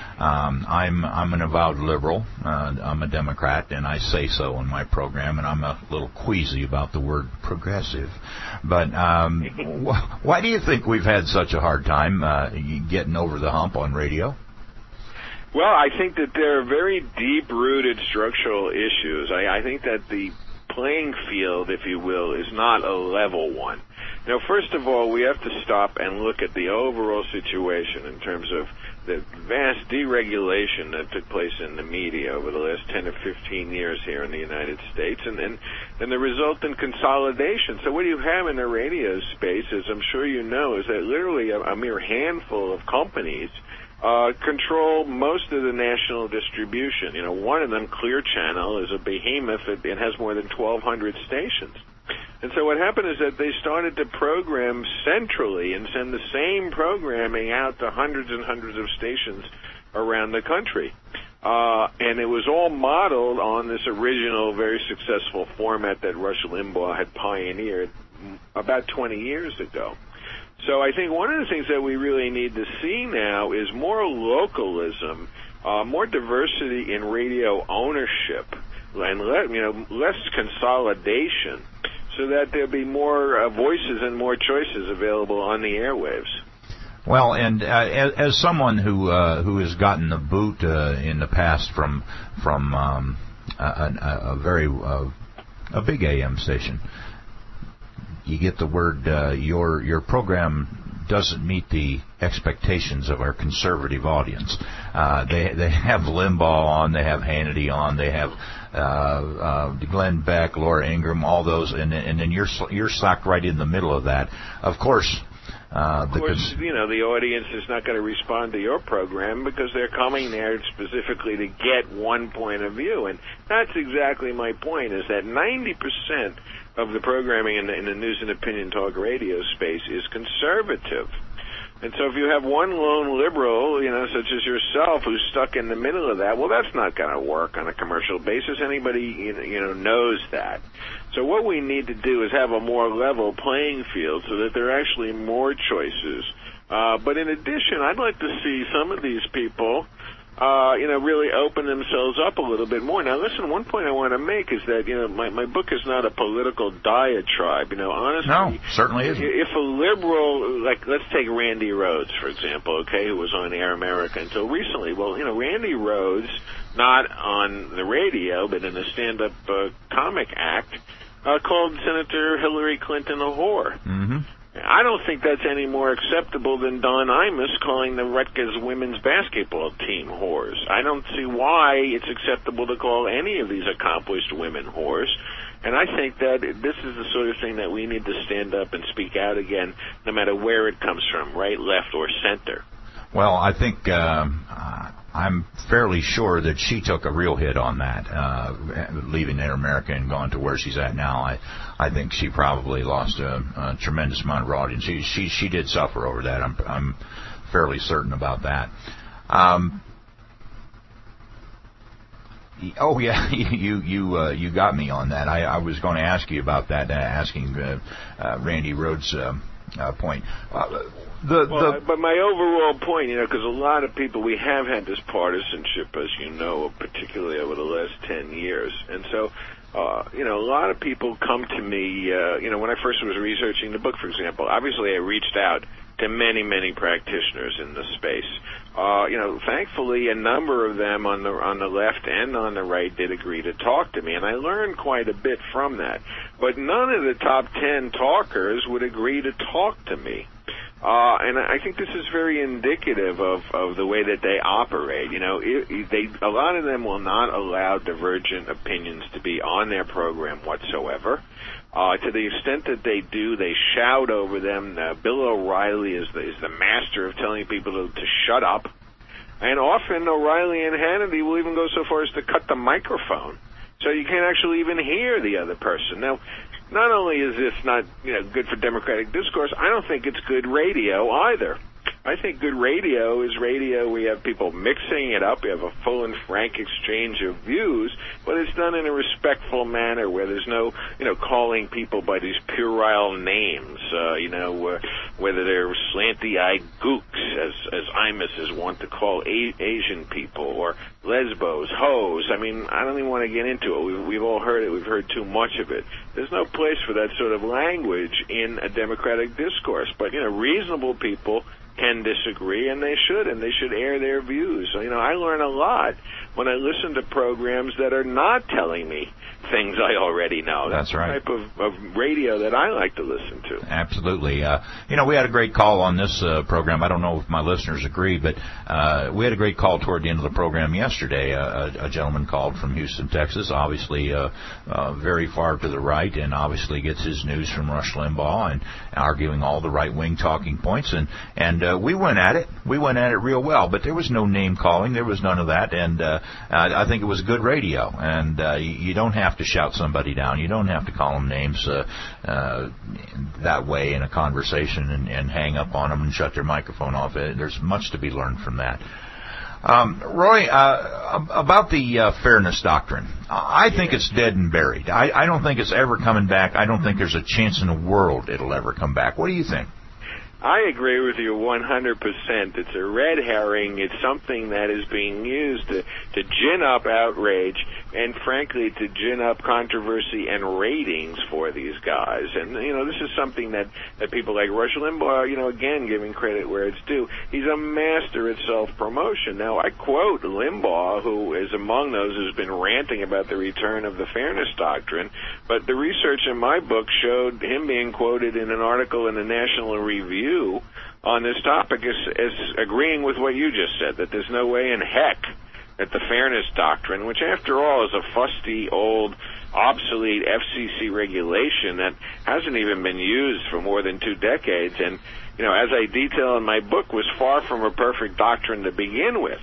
Um, I'm I'm an avowed liberal. Uh, I'm a Democrat, and I say so in my program, and I'm a little queasy about the word progressive. But um, wh- why do you think we've had such a hard time uh, getting over the hump on radio? Well, I think that there are very deep-rooted structural issues. I, I think that the playing field, if you will, is not a level one. You know, first of all, we have to stop and look at the overall situation in terms of the vast deregulation that took place in the media over the last ten or fifteen years here in the United States, and and, and the resultant consolidation. So what you have in the radio space, as I'm sure you know, is that literally a, a mere handful of companies uh, control most of the national distribution. You know, one of them, Clear Channel, is a behemoth. It, it has more than twelve hundred stations. And so what happened is that they started to program centrally and send the same programming out to hundreds and hundreds of stations around the country. Uh, and it was all modeled on this original, very successful format that Rush Limbaugh had pioneered about twenty years ago. So I think one of the things that we really need to see now is more localism, uh, more diversity in radio ownership, and le- you know, less consolidation, so that there'll be more uh, voices and more choices available on the airwaves. Well, and uh, as, as someone who uh, who has gotten the boot uh, in the past from from um, a, a, a very uh, a big A M station, you get the word uh, your your program doesn't meet the expectations of our conservative audience. Uh, they they have Limbaugh on, they have Hannity on, they have uh, uh, Glenn Beck, Laura Ingraham, all those, and and then you're you're slacked right in the middle of that. Of course. Uh, of course, you know, the audience is not going to respond to your program because they're coming there specifically to get one point of view. And that's exactly my point, is that ninety percent of the programming in the, in the news and opinion talk radio space is conservative. And so if you have one lone liberal, you know, such as yourself, who's stuck in the middle of that, well, that's not going to work on a commercial basis. Anybody, you know, knows that. So what we need to do is have a more level playing field so that there are actually more choices. Uh, but in addition, I'd like to see some of these people, uh, you know, really open themselves up a little bit more. Now, listen, one point I want to make is that, you know, my, my book is not a political diatribe. You know, honestly. No, certainly isn't. If a liberal, like, let's take Randy Rhoads, for example, okay, who was on Air America until recently. Well, you know, Randy Rhoads, not on the radio, but in a stand-up uh, comic act, uh, called Senator Hillary Clinton a whore. Mm-hmm. I don't think that's any more acceptable than Don Imus calling the Rutgers women's basketball team whores. I don't see why it's acceptable to call any of these accomplished women whores. And I think that this is the sort of thing that we need to stand up and speak out again, no matter where it comes from, right, left, or center. Well, I think uh, I'm fairly sure that she took a real hit on that, uh, leaving Air America and going to where she's at now. I, I think she probably lost a, a tremendous amount of audience. She, she, she did suffer over that. I'm, I'm fairly certain about that. Um, oh yeah, you you uh, you got me on that. I, I was going to ask you about that, uh, asking uh, uh, Randy Rhoads' uh, uh, point. Uh, The, well, the, but my overall point, you know, because a lot of people, we have had this partisanship, as you know, particularly over the last ten years. And so, uh, you know, a lot of people come to me, uh, you know, when I first was researching the book, for example, obviously I reached out to many, many practitioners in the space. Uh, you know, thankfully, a number of them on the on the left and on the right did agree to talk to me, and I learned quite a bit from that. But none of the top ten talkers would agree to talk to me. Uh, and I think this is very indicative of, of the way that they operate. You know, it, it, they a lot of them will not allow divergent opinions to be on their program whatsoever. Uh, to the extent that they do, they shout over them. Uh, Bill O'Reilly is the, is the master of telling people to, to shut up. And often O'Reilly and Hannity will even go so far as to cut the microphone, so you can't actually even hear the other person. Now, not only is this not, you know, good for democratic discourse, I don't think it's good radio either. I think good radio is radio where you have people mixing it up, you have a full and frank exchange of views, but it's done in a respectful manner where there's no, you know, calling people by these puerile names, uh, you know, uh, whether they're slanty-eyed gooks, as, as Imuses want to call a- Asian people, or lesbos, hoes. I mean, I don't even want to get into it. We've, we've all heard it. We've heard too much of it. There's no place for that sort of language in a democratic discourse. But, you know, reasonable people can disagree, and they should, and they should air their views. So, you know, I learn a lot when I listen to programs that are not telling me things I already know. That's, That's right. the type of, of radio that I like to listen to. Absolutely. Uh, you know, we had a great call on this uh, program. I don't know if my listeners agree, but uh, we had a great call toward the end of the program yesterday. Uh, a, a gentleman called from Houston, Texas, obviously uh, uh, very far to the right, and obviously gets his news from Rush Limbaugh and arguing all the right-wing talking points. And, and uh, we went at it. We went at it real well, but there was no name-calling. There was none of that, and uh, I, I think it was good radio. And uh, you, you don't have to shout somebody down. You don't have to call them names uh, uh, that way in a conversation and, and hang up on them and shut their microphone off. There's much to be learned from that. Um, Roy, uh, about the uh, fairness doctrine, I think it's dead and buried. I, I don't think it's ever coming back. I don't think there's a chance in the world it'll ever come back. What do you think? I agree with you one hundred percent. It's a red herring. It's something that is being used to, to gin up outrage and, frankly, to gin up controversy and ratings for these guys. And, you know, this is something that, that people like Rush Limbaugh, you know, again, giving credit where it's due, he's a master at self-promotion. Now, I quote Limbaugh, who is among those who's been ranting about the return of the fairness doctrine, but the research in my book showed him being quoted in an article in the National Review on this topic as, as agreeing with what you just said, that there's no way in heck that the fairness doctrine, which after all is a fusty, old, obsolete F C C regulation that hasn't even been used for more than two decades, and, you know, as I detail in my book, was far from a perfect doctrine to begin with.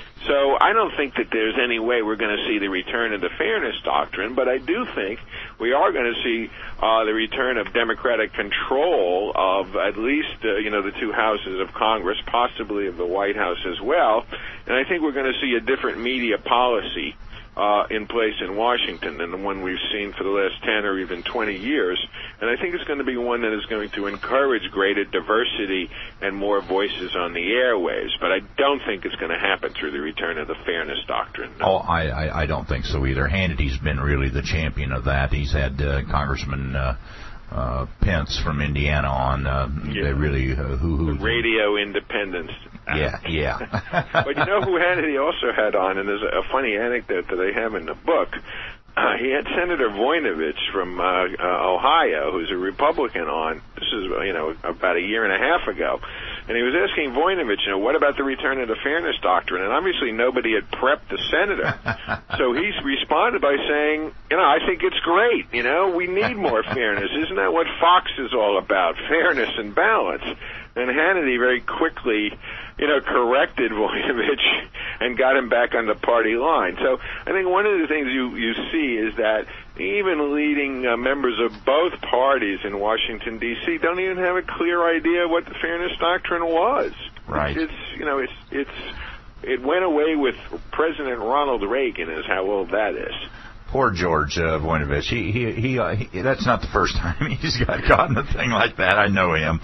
So I don't think that there's any way we're going to see the return of the fairness doctrine, but I do think we are going to see uh, the return of Democratic control of at least, uh, you know, the two houses of Congress, possibly of the White House as well. And I think we're going to see a different media policy uh, in place in Washington than the one we've seen for the last ten or even twenty years. And I think it's going to be one that is going to encourage greater diversity and more voices on the airwaves. But I don't think it's going to happen through the return of the fairness doctrine. No. Oh, I, I, I don't think so either. Hannity's been really the champion of that. He's had uh, Congressman uh, uh, Pence from Indiana on. Uh, yeah. They really uh, who who the radio independence. Yeah, yeah. But you know who Hannity also had on, and there's a, a funny anecdote that I have in the book. Uh, he had Senator Voinovich from uh, uh, Ohio, who's a Republican, on. This is, you know, about a year and a half ago. And he was asking Voinovich, you know, what about the return of the fairness doctrine? And obviously nobody had prepped the senator. So he responded by saying, you know, I think it's great. You know, we need more fairness. Isn't that what Fox is all about? Fairness and balance. And Hannity very quickly, you know, corrected Voinovich and got him back on the party line. So I think one of the things you, you see is that even leading uh, members of both parties in Washington, D C don't even have a clear idea what the fairness doctrine was. Right. It's, you know, it's, it's, it went away with President Ronald Reagan is how old that is. Poor George uh, Voinovich. He, he, he, uh, he, that's not the first time he's got caught in a thing like that. I know him,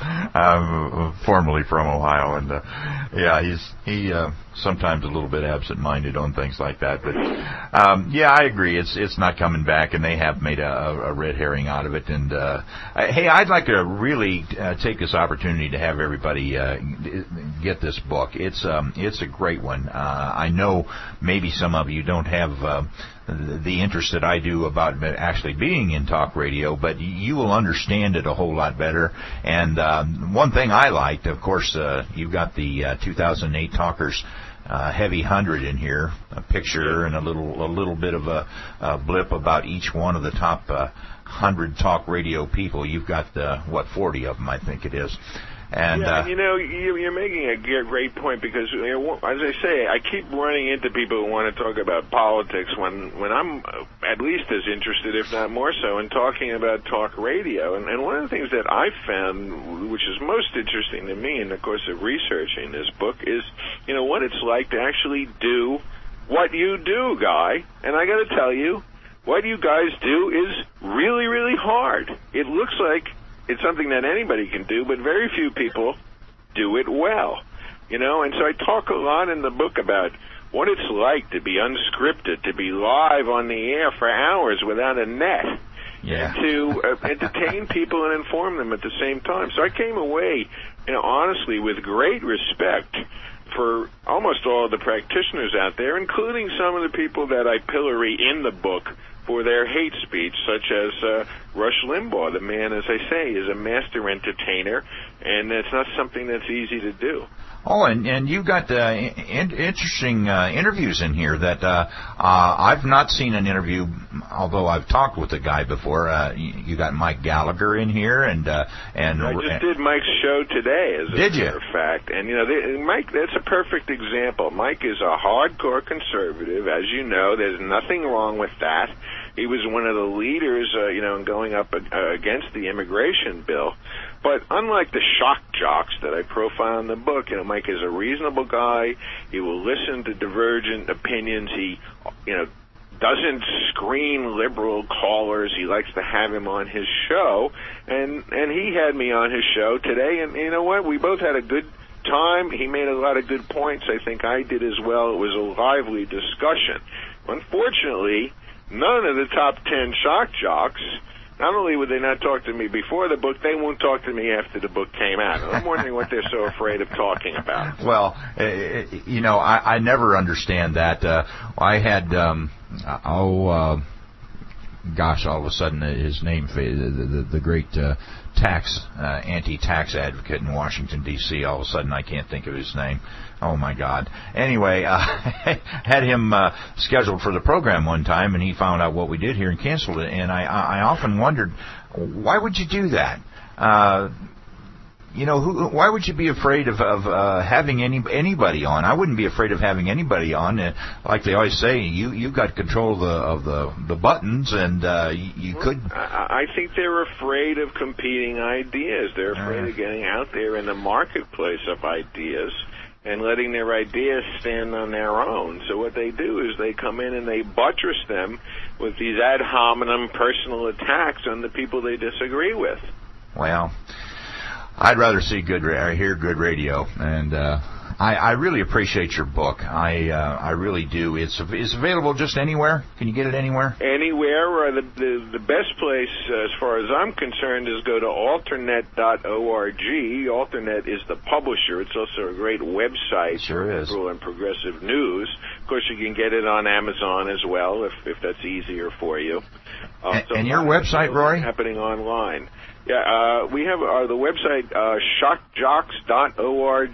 uh, formerly from Ohio, and uh, yeah, he's he uh, sometimes a little bit absent-minded on things like that. But um, yeah, I agree. It's it's not coming back, and they have made a, a red herring out of it. And uh, hey, I'd like to really uh, take this opportunity to have everybody uh, get this book. It's um, it's a great one. Uh, I know maybe some of you don't have Uh, the interest that I do about actually being in talk radio, but you will understand it a whole lot better. And um, one thing I liked, of course, uh, you've got the uh, two thousand eight Talkers uh, Heavy Hundred in here, a picture and a little a little bit of a, a blip about each one of the top uh, hundred talk radio people. You've got uh, what forty of them, I think it is. And, yeah, uh, you know, you're making a great point because, you know, as I say, I keep running into people who want to talk about politics when, when I'm at least as interested, if not more so, in talking about talk radio. And, and one of the things that I found, which is most interesting to me in the course of researching this book, is, you know, what it's like to actually do what you do, Guy. And I got to tell you, what you guys do is really, really hard. It looks like it's something that anybody can do, but very few people do it well, you know. And so I talk a lot in the book about what it's like to be unscripted, to be live on the air for hours without a net, yeah. and to uh, entertain people and inform them at the same time. So I came away you know, honestly, with great respect for almost all of the practitioners out there, including some of the people that I pillory in the book for their hate speech, such as uh, Rush Limbaugh. The man, as I say, is a master entertainer, and it's not something that's easy to do. Oh, and, and you've got uh, in, interesting uh, interviews in here that uh, uh, I've not seen an interview, although I've talked with the guy before. Uh, you, you got Mike Gallagher in here, and uh, and I just and, did Mike's show today, as a did matter of fact. And you know, they, Mike, that's a perfect example. Mike is a hardcore conservative, as you know. There's nothing wrong with that. He was one of the leaders, uh, you know, in going up uh, against the immigration bill. But unlike the shock jocks that I profile in the book, you know, Mike is a reasonable guy. He will listen to divergent opinions. He, you know, doesn't screen liberal callers. He likes to have him on his show. And, and he had me on his show today. And you know what? We both had a good time. He made a lot of good points. I think I did as well. It was a lively discussion. Unfortunately, none of the top ten shock jocks, not only would they not talk to me before the book, they won't talk to me after the book came out. I'm wondering what they're so afraid of talking about. Well, uh, you know, I, I never understand that. Uh, I had, um, oh, uh, gosh, all of a sudden his name faded, the, the, the great uh, tax, uh, anti-tax advocate in Washington, D C All of a sudden I can't think of his name. Oh, my God. Anyway, uh, had him uh, scheduled for the program one time, and he found out what we did here and canceled it. And I, I often wondered, why would you do that? Uh, you know, who, why would you be afraid of, of uh, having any anybody on? I wouldn't be afraid of having anybody on. Uh, like they always say, you you've got control of the of the, the buttons, and uh, you, you well, could. I, I think they're afraid of competing ideas. They're afraid uh, of getting out there in the marketplace of ideas and letting their ideas stand on their own. So what they do is they come in and they buttress them with these ad hominem personal attacks on the people they disagree with. Well, I'd rather see good, ra- hear good radio, and uh, I, I really appreciate your book. I uh, I really do. It's it's available just anywhere. Can you get it anywhere? Anywhere. Or the, the the best place, uh, as far as I'm concerned, is go to alternet dot org. Alternet is the publisher. It's also a great website sure for is. liberal and progressive news. Of course, you can get it on Amazon as well, if if that's easier for you. Uh, and, so and your website, Rory? Happening online. Yeah, uh, we have uh, the website uh, shock jocks dot org.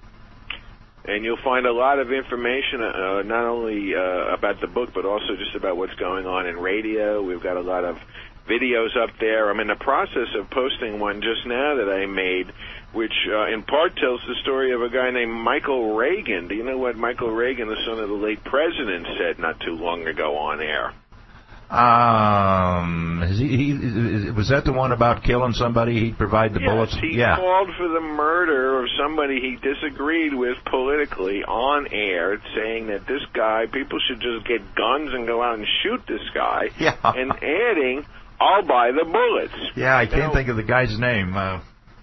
And you'll find a lot of information, uh, not only uh, about the book, but also just about what's going on in radio. We've got a lot of videos up there. I'm in the process of posting one just now that I made, which uh, in part tells the story of a guy named Michael Reagan. Do you know what Michael Reagan, the son of the late president, said not too long ago on air? Um, is he, he, was that the one about killing somebody? He'd provide the yes, bullets? He yeah. called for the murder of somebody he disagreed with politically on air, saying that this guy, people should just get guns and go out and shoot this guy. Yeah. And adding, I'll buy the bullets. Yeah, I can't now, think of the guy's name. Uh,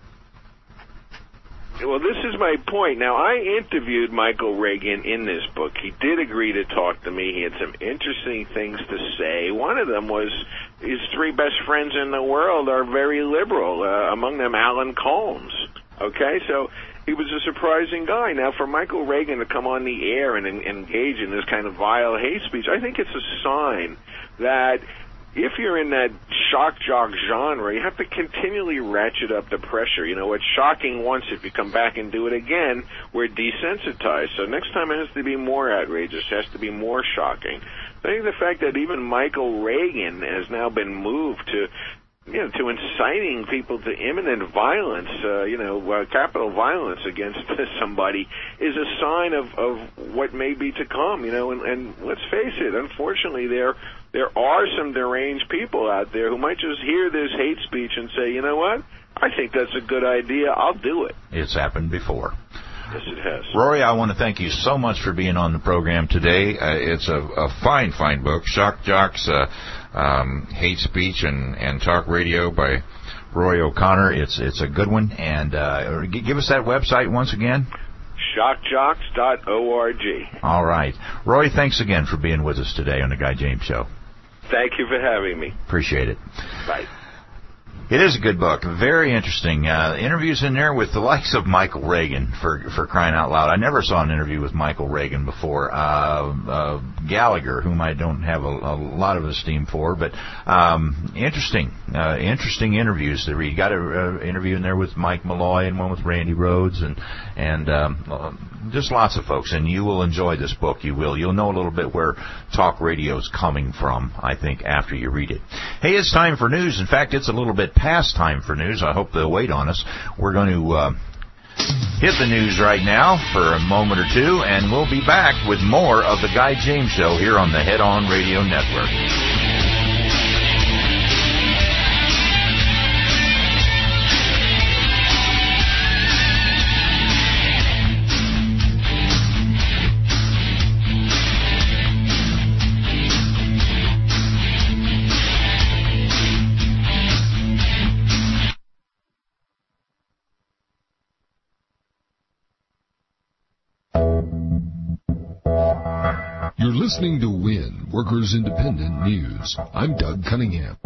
Well, this is my point. Now, I interviewed Michael Reagan in this book. He did agree to talk to me. He had some interesting things to say. One of them was his three best friends in the world are very liberal, uh, among them Alan Colmes. Okay, so he was a surprising guy. Now, for Michael Reagan to come on the air and en- engage in this kind of vile hate speech, I think it's a sign that if you're in that shock jock genre, you have to continually ratchet up the pressure. You know, it's shocking once. If you come back and do it again, we're desensitized. So next time it has to be more outrageous. It has to be more shocking. I think the fact that even Michael Reagan has now been moved to, you know, to inciting people to imminent violence, uh, you know, uh, capital violence against somebody is a sign of, of what may be to come, you know, and, and let's face it, unfortunately there there are some deranged people out there who might just hear this hate speech and say, you know what, I think that's a good idea, I'll do it. It's happened before. Yes, it has. Rory, I want to thank you so much for being on the program today. Uh, it's a, a fine, fine book, Shock Jocks, uh, um, Hate Speech and, and Talk Radio by Rory O'Connor. It's it's a good one. And uh, give us that website once again. shock jocks dot org. All right. Rory, thanks again for being with us today on the Guy James Show. Thank you for having me. Appreciate it. Bye. It is a good book. Very interesting. Uh, interviews in there with the likes of Michael Reagan, for for crying out loud. I never saw an interview with Michael Reagan before. Uh, uh, Gallagher, whom I don't have a, a lot of esteem for, but um, interesting, uh, interesting interviews to read. Got an uh, interview in there with Mike Malloy and one with Randy Rhodes, and and um, just lots of folks. And you will enjoy this book. You will. You'll know a little bit where talk radio is coming from, I think, after you read it. Hey, it's time for news. In fact, it's a little bit past time for news. I hope they'll wait on us. We're going to uh, hit the news right now for a moment or two, and we'll be back with more of the Guy James Show here on the Head On Radio Network. You're listening to W I N, Workers Independent News. I'm Doug Cunningham.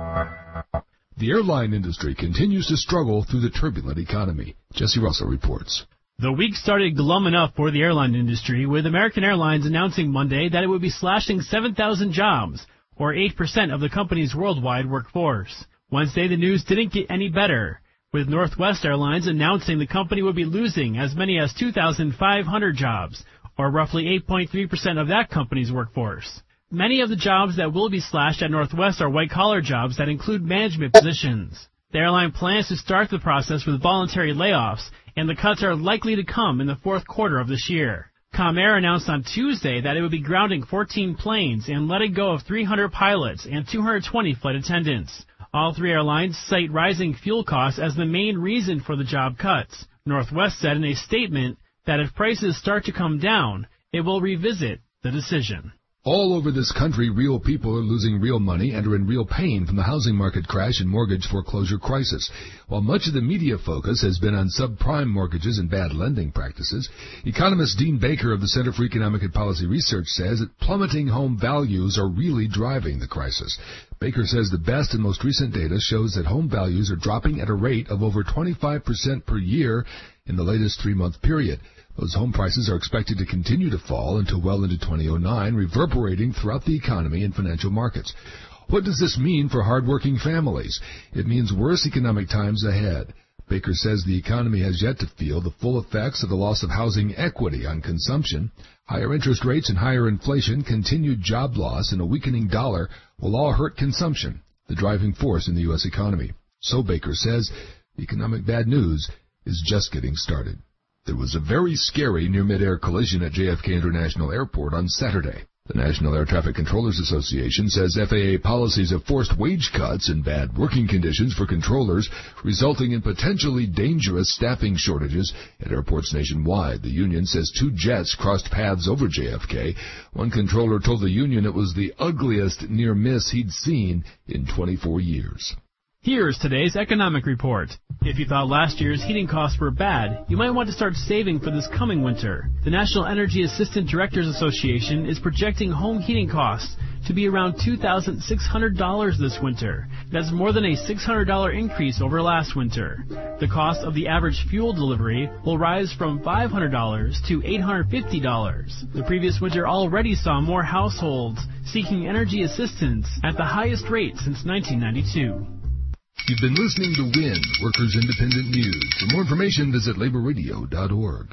The airline industry continues to struggle through the turbulent economy. Jesse Russell reports. The week started glum enough for the airline industry, with American Airlines announcing Monday that it would be slashing seven thousand jobs, or eight percent of the company's worldwide workforce. Wednesday, the news didn't get any better, with Northwest Airlines announcing the company would be losing as many as two thousand five hundred jobs, or roughly eight point three percent of that company's workforce. Many of the jobs that will be slashed at Northwest are white-collar jobs that include management positions. The airline plans to start the process with voluntary layoffs, and the cuts are likely to come in the fourth quarter of this year. Comair announced on Tuesday that it would be grounding fourteen planes and letting go of three hundred pilots and two hundred twenty flight attendants. All three airlines cite rising fuel costs as the main reason for the job cuts. Northwest said in a statement that if prices start to come down, it will revisit the decision. All over this country, real people are losing real money and are in real pain from the housing market crash and mortgage foreclosure crisis. While much of the media focus has been on subprime mortgages and bad lending practices, economist Dean Baker of the Center for Economic and Policy Research says that plummeting home values are really driving the crisis. Baker says the best and most recent data shows that home values are dropping at a rate of over twenty-five percent per year in the latest three-month period. Those home prices are expected to continue to fall until well into twenty oh nine, reverberating throughout the economy and financial markets. What does this mean for hardworking families? It means worse economic times ahead. Baker says the economy has yet to feel the full effects of the loss of housing equity on consumption. Higher interest rates and higher inflation, continued job loss, and a weakening dollar will all hurt consumption, the driving force in the U S economy. So Baker says economic bad news is just getting started. There was a very scary near-mid-air collision at J F K International Airport on Saturday. The National Air Traffic Controllers Association says F A A policies have forced wage cuts and bad working conditions for controllers, resulting in potentially dangerous staffing shortages at airports nationwide. The union says two jets crossed paths over J F K. One controller told the union it was the ugliest near miss he'd seen in twenty-four years. Here's today's economic report. If you thought last year's heating costs were bad, you might want to start saving for this coming winter. The National Energy Assistant Directors Association is projecting home heating costs to be around two thousand six hundred dollars this winter. That's more than a six hundred dollars increase over last winter. The cost of the average fuel delivery will rise from five hundred dollars to eight hundred fifty dollars. The previous winter already saw more households seeking energy assistance at the highest rate since nineteen ninety-two. You've been listening to W I N, Workers Independent News. For more information, visit labor radio dot org.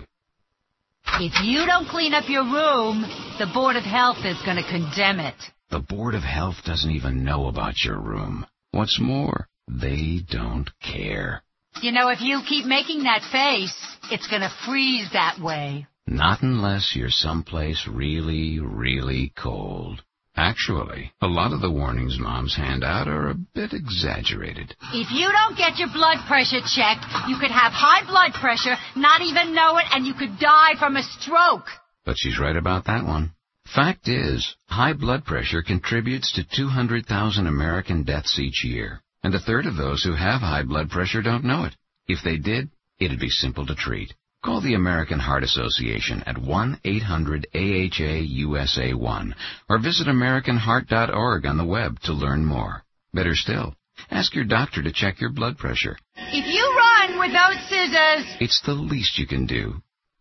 If you don't clean up your room, the Board of Health is going to condemn it. The Board of Health doesn't even know about your room. What's more, they don't care. You know, if you keep making that face, it's going to freeze that way. Not unless you're someplace really, really cold. Actually, a lot of the warnings moms hand out are a bit exaggerated. If you don't get your blood pressure checked, you could have high blood pressure, not even know it, and you could die from a stroke. But she's right about that one. Fact is, high blood pressure contributes to two hundred thousand American deaths each year, and a third of those who have high blood pressure don't know it. If they did, it'd be simple to treat. Call the American Heart Association at one eight hundred A H A U S A one or visit American Heart dot org on the web to learn more. Better still, Ask your doctor to check your blood pressure. If you run with those scissors... It's the least you can do.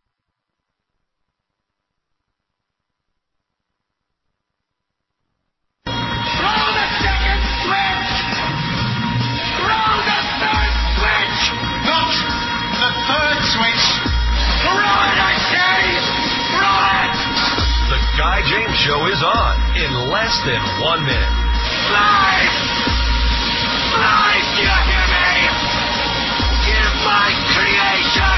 Throw the second switch! Throw the third switch! Not the third switch! Throw it, I say! Throw it! The Guy James Show is on in less than one minute. Life! Life, you hear me? Give my creation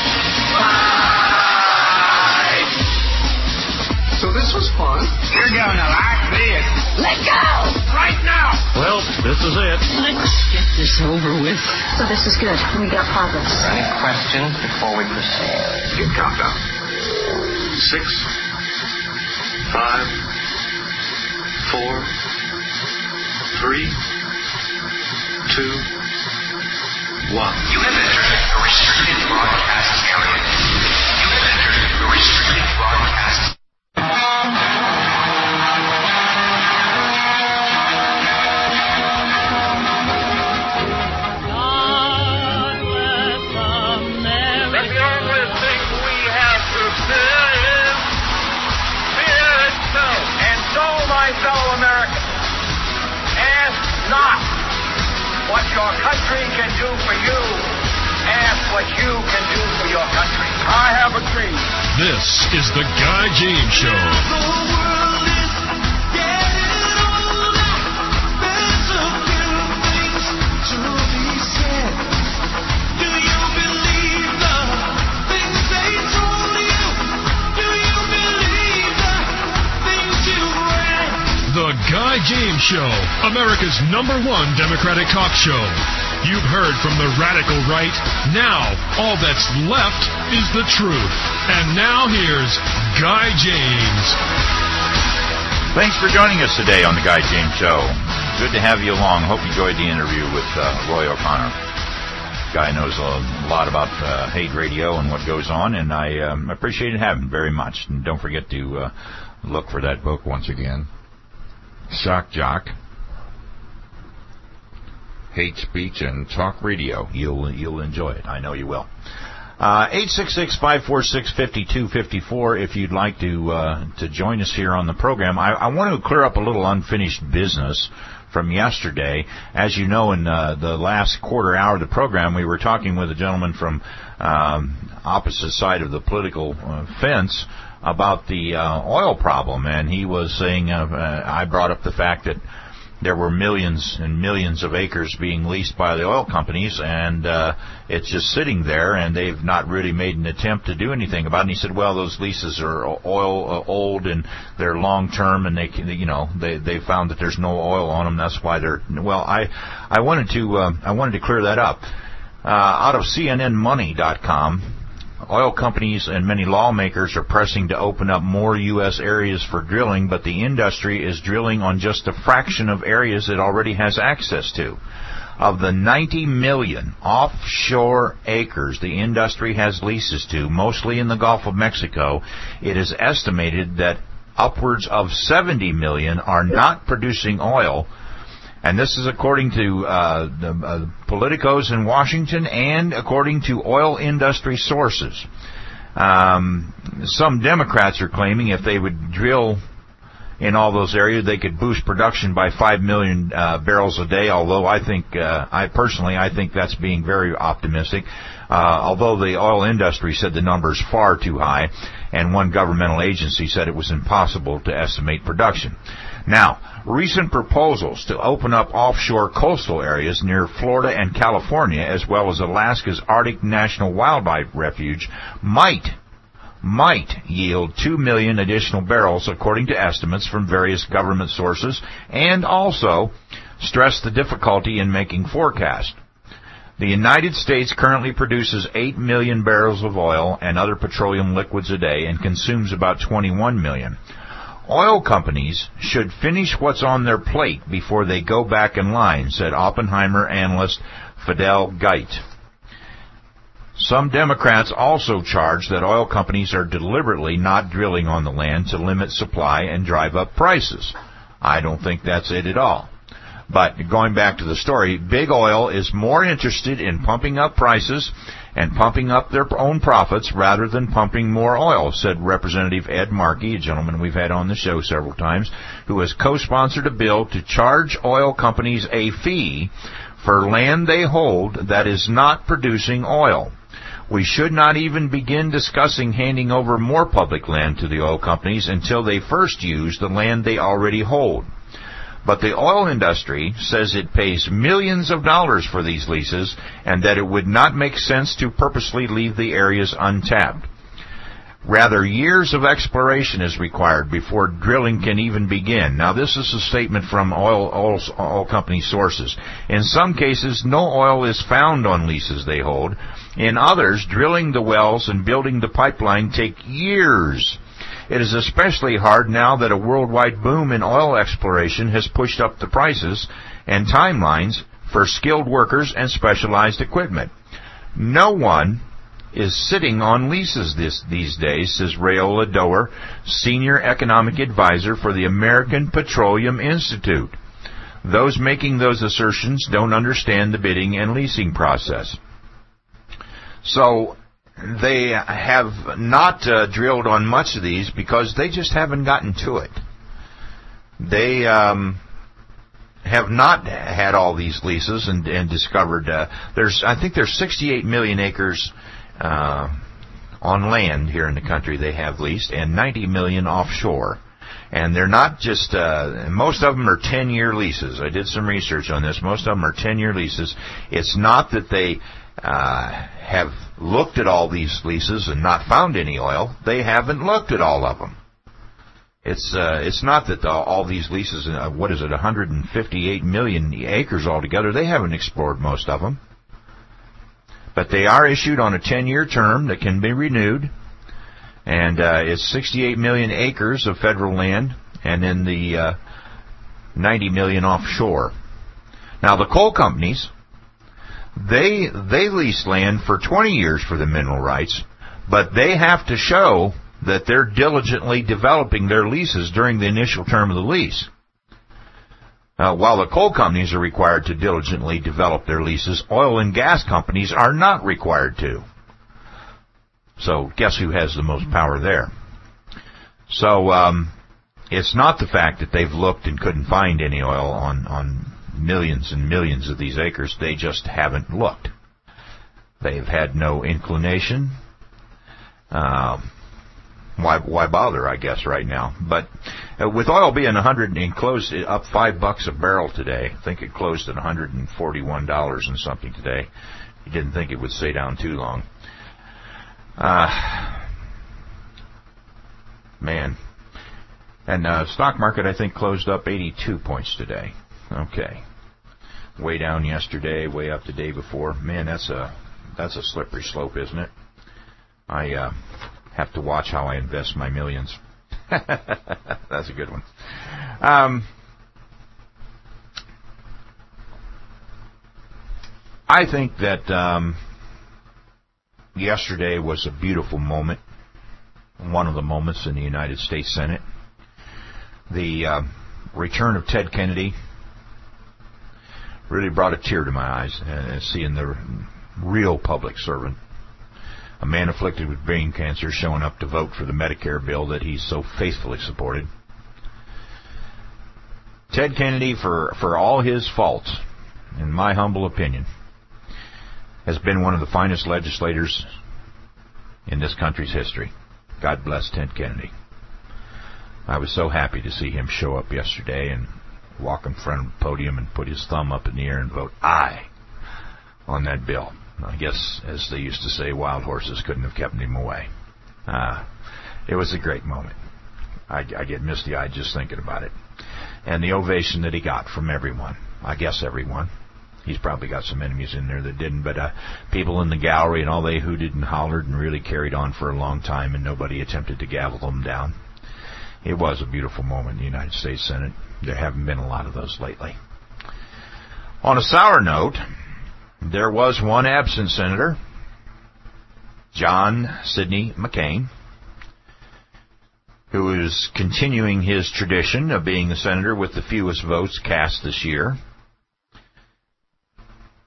life! So this was fun. You're going to like this. Let go! Right now! Well, this is it. Let's get this over with. So this is good. We got progress. Any questions before we proceed? Good countdown. Six, five, four, three, two, one. You have entered a restricted broadcast area. You have entered a restricted broadcast. Fellow Americans, ask not what your country can do for you. Ask what you can do for your country. I have a dream. This is the Guy James Show. The world is getting older. There's a few things to be said. Do you believe the things they told you? Do you believe the things you read? The Guy James Show, America's number one Democratic talk show. You've heard from the radical right. Now, all that's left is the truth. And now here's Guy James. Thanks for joining us today on the Guy James Show. Good to have you along. Hope you enjoyed the interview with uh, Roy O'Connor. Guy knows a lot about uh, hate radio and what goes on, and I um, appreciate having him very much. And don't forget to uh, look for that book once again. Shock Jock, Hate Speech and Talk Radio. You'll you'll enjoy it. I know you will. Uh, eight six six, five four six, five two five four if you'd like to uh, to join us here on the program. I, I want to clear up a little unfinished business from yesterday. As you know, in uh, the last quarter hour of the program, we were talking with a gentleman from um, opposite side of the political uh, fence about the uh, oil problem, and he was saying, uh, uh, I brought up the fact that there were millions and millions of acres being leased by the oil companies, and uh, it's just sitting there, and they've not really made an attempt to do anything about it. And he said, well, those leases are oil uh, old, and they're long-term, and they, you know, they they found that there's no oil on them. That's why they're, well, I I wanted to uh, I wanted to clear that up. Uh, out of C N N Money dot com, oil companies and many lawmakers are pressing to open up more U S areas for drilling, but the industry is drilling on just a fraction of areas it already has access to. Of the ninety million offshore acres the industry has leases to, mostly in the Gulf of Mexico, it is estimated that upwards of seventy million are not producing oil. And this is according to uh, the uh, politicos in Washington and according to oil industry sources. Um, some Democrats are claiming if they would drill in all those areas, they could boost production by five million uh, barrels a day, although I think, uh, I personally, I think that's being very optimistic. Uh, although the oil industry said the number is far too high, and one governmental agency said it was impossible to estimate production. Now, recent proposals to open up offshore coastal areas near Florida and California, as well as Alaska's Arctic National Wildlife Refuge, might might yield two million additional barrels, according to estimates from various government sources, and also stress the difficulty in making forecasts. The United States currently produces eight million barrels of oil and other petroleum liquids a day and consumes about twenty-one million. Oil companies should finish what's on their plate before they go back in line, said Oppenheimer analyst Fidel Geit. Some Democrats also charge that oil companies are deliberately not drilling on the land to limit supply and drive up prices. I don't think that's it at all. But going back to the story, Big Oil is more interested in pumping up prices and pumping up their own profits rather than pumping more oil, said Representative Ed Markey, a gentleman we've had on the show several times, who has co-sponsored a bill to charge oil companies a fee for land they hold that is not producing oil. We should not even begin discussing handing over more public land to the oil companies until they first use the land they already hold. But the oil industry says it pays millions of dollars for these leases and that it would not make sense to purposely leave the areas untapped. Rather, years of exploration is required before drilling can even begin. Now, this is a statement from oil, oil, oil company sources. In some cases, no oil is found on leases they hold. In others, drilling the wells and building the pipeline take years. It is especially hard now that a worldwide boom in oil exploration has pushed up the prices and timelines for skilled workers and specialized equipment. No one is sitting on leases this, these days, says Rayola Doer, Senior Economic Advisor for the American Petroleum Institute. Those making those assertions don't understand the bidding and leasing process. So they have not uh, drilled on much of these because they just haven't gotten to it. They um, have not had all these leases and, and discovered uh, there's I think there's sixty-eight million acres uh, on land here in the country they have leased and ninety million offshore. And they're not just, uh, most of them are ten-year leases. I did some research on this. Most of them are ten-year leases. It's not that they uh, have looked at all these leases and not found any oil. They haven't looked at all of them. It's uh, it's not that the, all these leases, uh, what is it, one hundred fifty-eight million acres altogether, they haven't explored most of them. But they are issued on a ten-year term that can be renewed. And uh, it's sixty-eight million acres of federal land, and then the uh, ninety million offshore. Now, the coal companies, they they lease land for twenty years for the mineral rights, but they have to show that they're diligently developing their leases during the initial term of the lease. Uh, while the coal companies are required to diligently develop their leases, oil and gas companies are not required to. So guess who has the most power there? So um, it's not the fact that they've looked and couldn't find any oil on, on millions and millions of these acres. They just haven't looked. They've had no inclination. Uh, why, why bother, I guess, right now? But uh, with oil being one hundred and closed up five bucks a barrel today, I think it closed at one hundred forty-one dollars and something today. You didn't think it would stay down too long. Uh, man. And uh, stock market, I think, closed up eighty-two points today. Okay. Way down yesterday, way up the day before. Man, that's a that's a slippery slope, isn't it? I uh, have to watch how I invest my millions. That's a good one. Um, I think that... Um, Yesterday was a beautiful moment, one of the moments in the United States Senate. The uh, return of Ted Kennedy really brought a tear to my eyes, uh, seeing the real public servant, a man afflicted with brain cancer, showing up to vote for the Medicare bill that he so faithfully supported. Ted Kennedy, for, for all his faults, in my humble opinion, has been one of the finest legislators in this country's history. God bless Ted Kennedy. I was so happy to see him show up yesterday and walk in front of the podium and put his thumb up in the air and vote aye on that bill. I guess, as they used to say, wild horses couldn't have kept him away. Uh, it was a great moment. I, I get misty-eyed just thinking about it. And the ovation that he got from everyone. I guess everyone. He's probably got some enemies in there that didn't, but uh, people in the gallery and all, they hooted and hollered and really carried on for a long time, and nobody attempted to gavel them down. It was a beautiful moment in the United States Senate. There haven't been a lot of those lately. On a sour note, there was one absent senator, John Sidney McCain, who is continuing his tradition of being the senator with the fewest votes cast this year.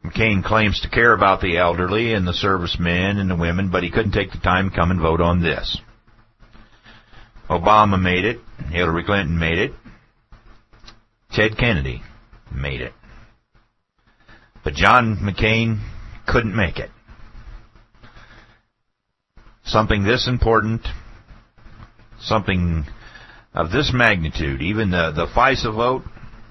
McCain claims to care about the elderly and the servicemen and the women, but he couldn't take the time to come and vote on this. Obama made it. Hillary Clinton made it. Ted Kennedy made it. But John McCain couldn't make it. Something this important, something of this magnitude, even the, the FISA vote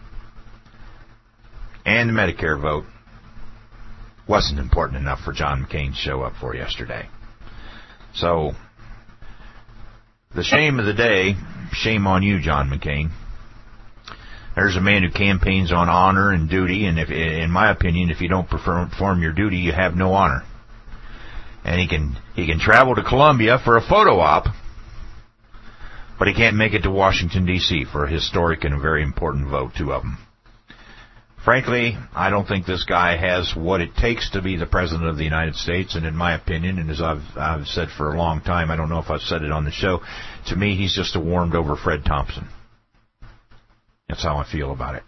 and the Medicare vote, wasn't important enough for John McCain to show up for yesterday. So, the shame of the day, shame on you, John McCain. There's a man who campaigns on honor and duty, and if, in my opinion, if you don't perform your duty, you have no honor. And he can he can travel to Columbia for a photo op, but he can't make it to Washington, D C for a historic and a very important vote, two of them. Frankly, I don't think this guy has what it takes to be the President of the United States, and in my opinion, and as I've, I've said for a long time, I don't know if I've said it on the show, to me, he's just a warmed-over Fred Thompson. That's how I feel about it.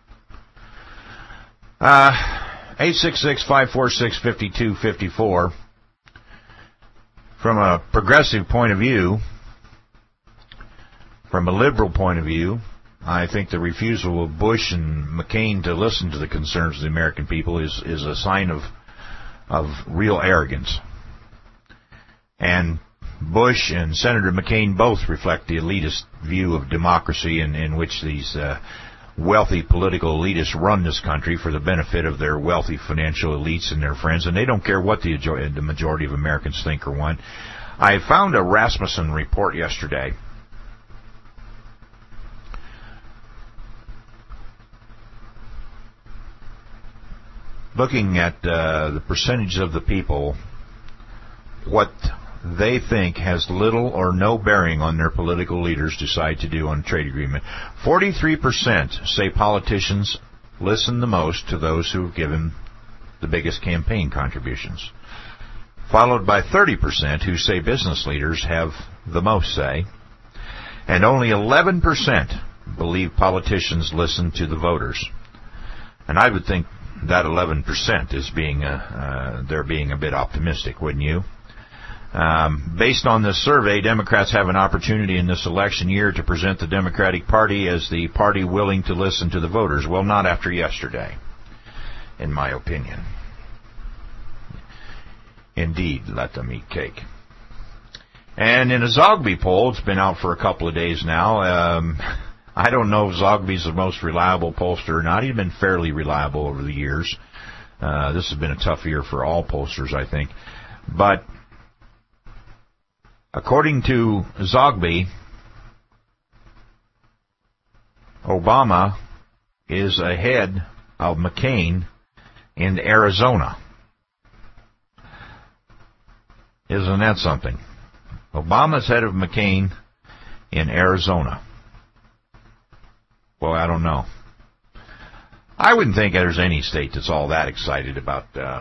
Uh, eight six six, five four six, five two five four. From a progressive point of view, from a liberal point of view, I think the refusal of Bush and McCain to listen to the concerns of the American people is, is a sign of of real arrogance. And Bush and Senator McCain both reflect the elitist view of democracy in, in which these uh, wealthy political elitists run this country for the benefit of their wealthy financial elites and their friends, and they don't care what the, the majority of Americans think or want. I found a Rasmussen report yesterday looking at uh, the percentage of the people, what they think has little or no bearing on their political leaders decide to do on a trade agreement. forty-three percent say politicians listen the most to those who have given the biggest campaign contributions, followed by thirty percent who say business leaders have the most say, and only eleven percent believe politicians listen to the voters. And I would think that eleven percent is being, uh, uh, they're being a bit optimistic, wouldn't you? Um, based on this survey, Democrats have an opportunity in this election year to present the Democratic Party as the party willing to listen to the voters. Well, not after yesterday, in my opinion. Indeed, let them eat cake. And in a Zogby poll, it's been out for a couple of days now. Um, I don't know if Zogby's the most reliable pollster or not. He's been fairly reliable over the years. Uh, this has been a tough year for all pollsters, I think. But according to Zogby, Obama is ahead of McCain in Arizona. Isn't that something? Obama's ahead of McCain in Arizona. Well, I don't know. I wouldn't think there's any state that's all that excited about uh,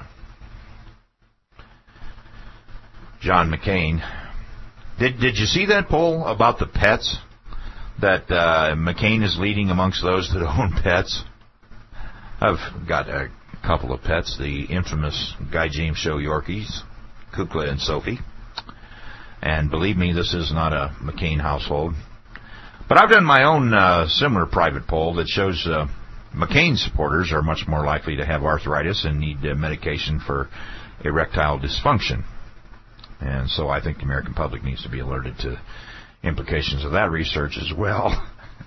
John McCain. Did did you see that poll about the pets? That uh, McCain is leading amongst those that own pets? I've got a couple of pets, the infamous Guy James Show Yorkies, Kukla and Sophie. And believe me, this is not a McCain household. But I've done my own uh, similar private poll that shows uh, McCain supporters are much more likely to have arthritis and need uh, medication for erectile dysfunction. And so I think the American public needs to be alerted to implications of that research as well.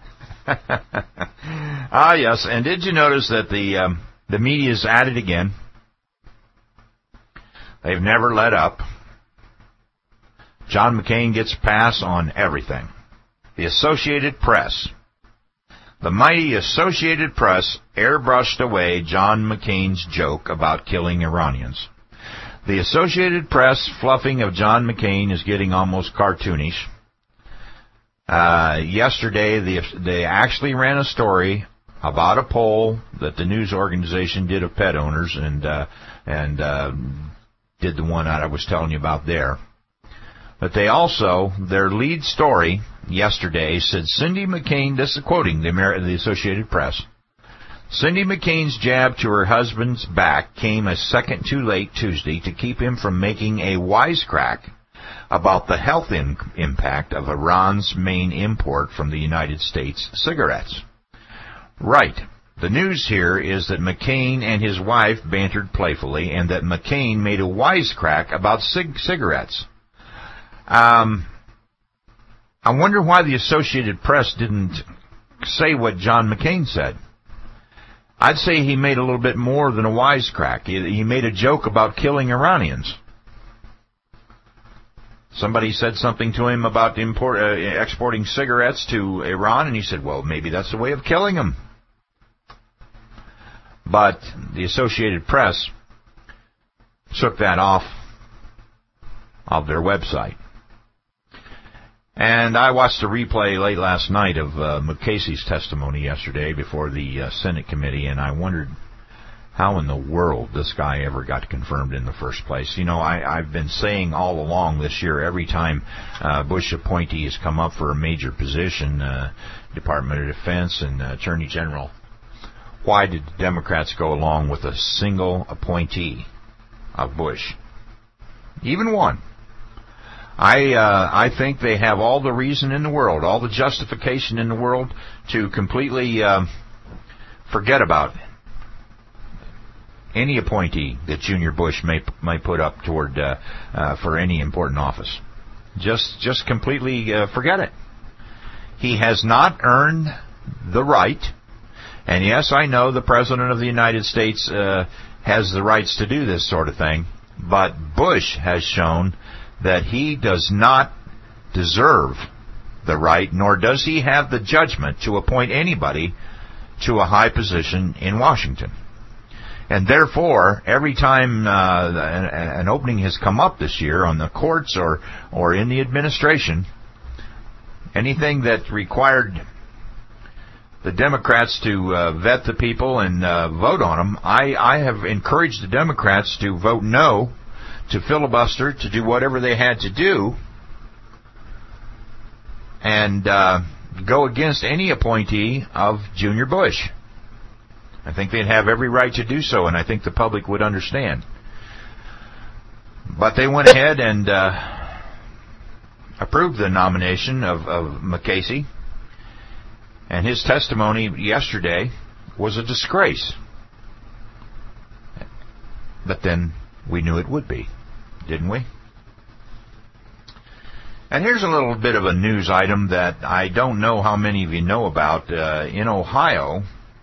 Ah, yes, and did you notice that the um, the media's at it again? They've never let up. John McCain gets a pass on everything. The Associated Press, the mighty Associated Press, airbrushed away John McCain's joke about killing Iranians. The Associated Press fluffing of John McCain is getting almost cartoonish. Uh, yesterday, they, they actually ran a story about a poll that the news organization did of pet owners, and uh, and uh, did the one that I was telling you about there. But they also, their lead story yesterday said Cindy McCain, this is quoting the, Amer- the Associated Press, Cindy McCain's jab to her husband's back came a second too late Tuesday to keep him from making a wisecrack about the health in- impact of Iran's main import from the United States, cigarettes. Right. The news here is that McCain and his wife bantered playfully and that McCain made a wisecrack about cig- cigarettes. Um, I wonder why the Associated Press didn't say what John McCain said. I'd say he made a little bit more than a wisecrack. He, he made a joke about killing Iranians. Somebody said something to him about import, uh, exporting cigarettes to Iran, and he said, well, maybe that's a way of killing them. But the Associated Press took that off of their website. And I watched a replay late last night of uh, Mukasey's testimony yesterday before the uh, Senate committee, and I wondered how in the world this guy ever got confirmed in the first place. You know, I, I've been saying all along this year, every time uh, Bush appointees come up for a major position, uh, Department of Defense and uh, Attorney General, why did the Democrats go along with a single appointee of Bush? Even one. I uh, I think they have all the reason in the world, all the justification in the world to completely uh, forget about any appointee that Junior Bush may may put up toward uh, uh, for any important office. Just just completely uh, forget it. He has not earned the right, and yes, I know the President of the United States uh, has the rights to do this sort of thing, but Bush has shown that he does not deserve the right, nor does he have the judgment to appoint anybody to a high position in Washington. And therefore, every time uh, an, an opening has come up this year on the courts or, or in the administration, anything that required the Democrats to uh, vet the people and uh, vote on them, I, I have encouraged the Democrats to vote no, to filibuster, to do whatever they had to do, and uh, go against any appointee of Junior Bush. I think they'd have every right to do so, and I think the public would understand. But they went ahead and uh, approved the nomination of, of Mukasey, and his testimony yesterday was a disgrace. But then we knew it would be, didn't we? And here's a little bit of a news item that I don't know how many of you know about. Uh, in Ohio,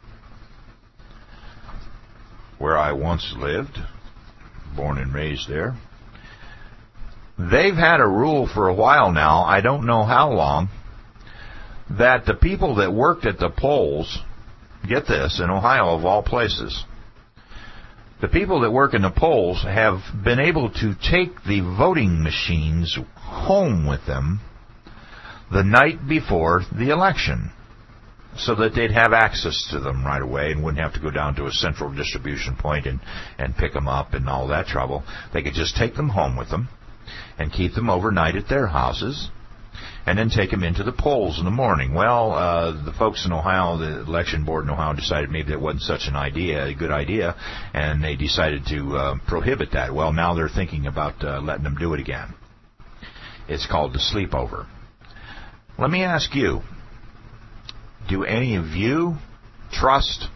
where I once lived, born and raised there, they've had a rule for a while now, I don't know how long, that the people that worked at the polls, get this, in Ohio of all places, the people that work in the polls have been able to take the voting machines home with them the night before the election so that they'd have access to them right away and wouldn't have to go down to a central distribution point and, and pick them up and all that trouble. They could just take them home with them and keep them overnight at their houses and then take them into the polls in the morning. Well, uh, the folks in Ohio, the election board in Ohio, decided maybe that wasn't such an idea, a good idea, and they decided to uh, prohibit that. Well, now they're thinking about uh, letting them do it again. It's called the sleepover. Let me ask you, do any of you trust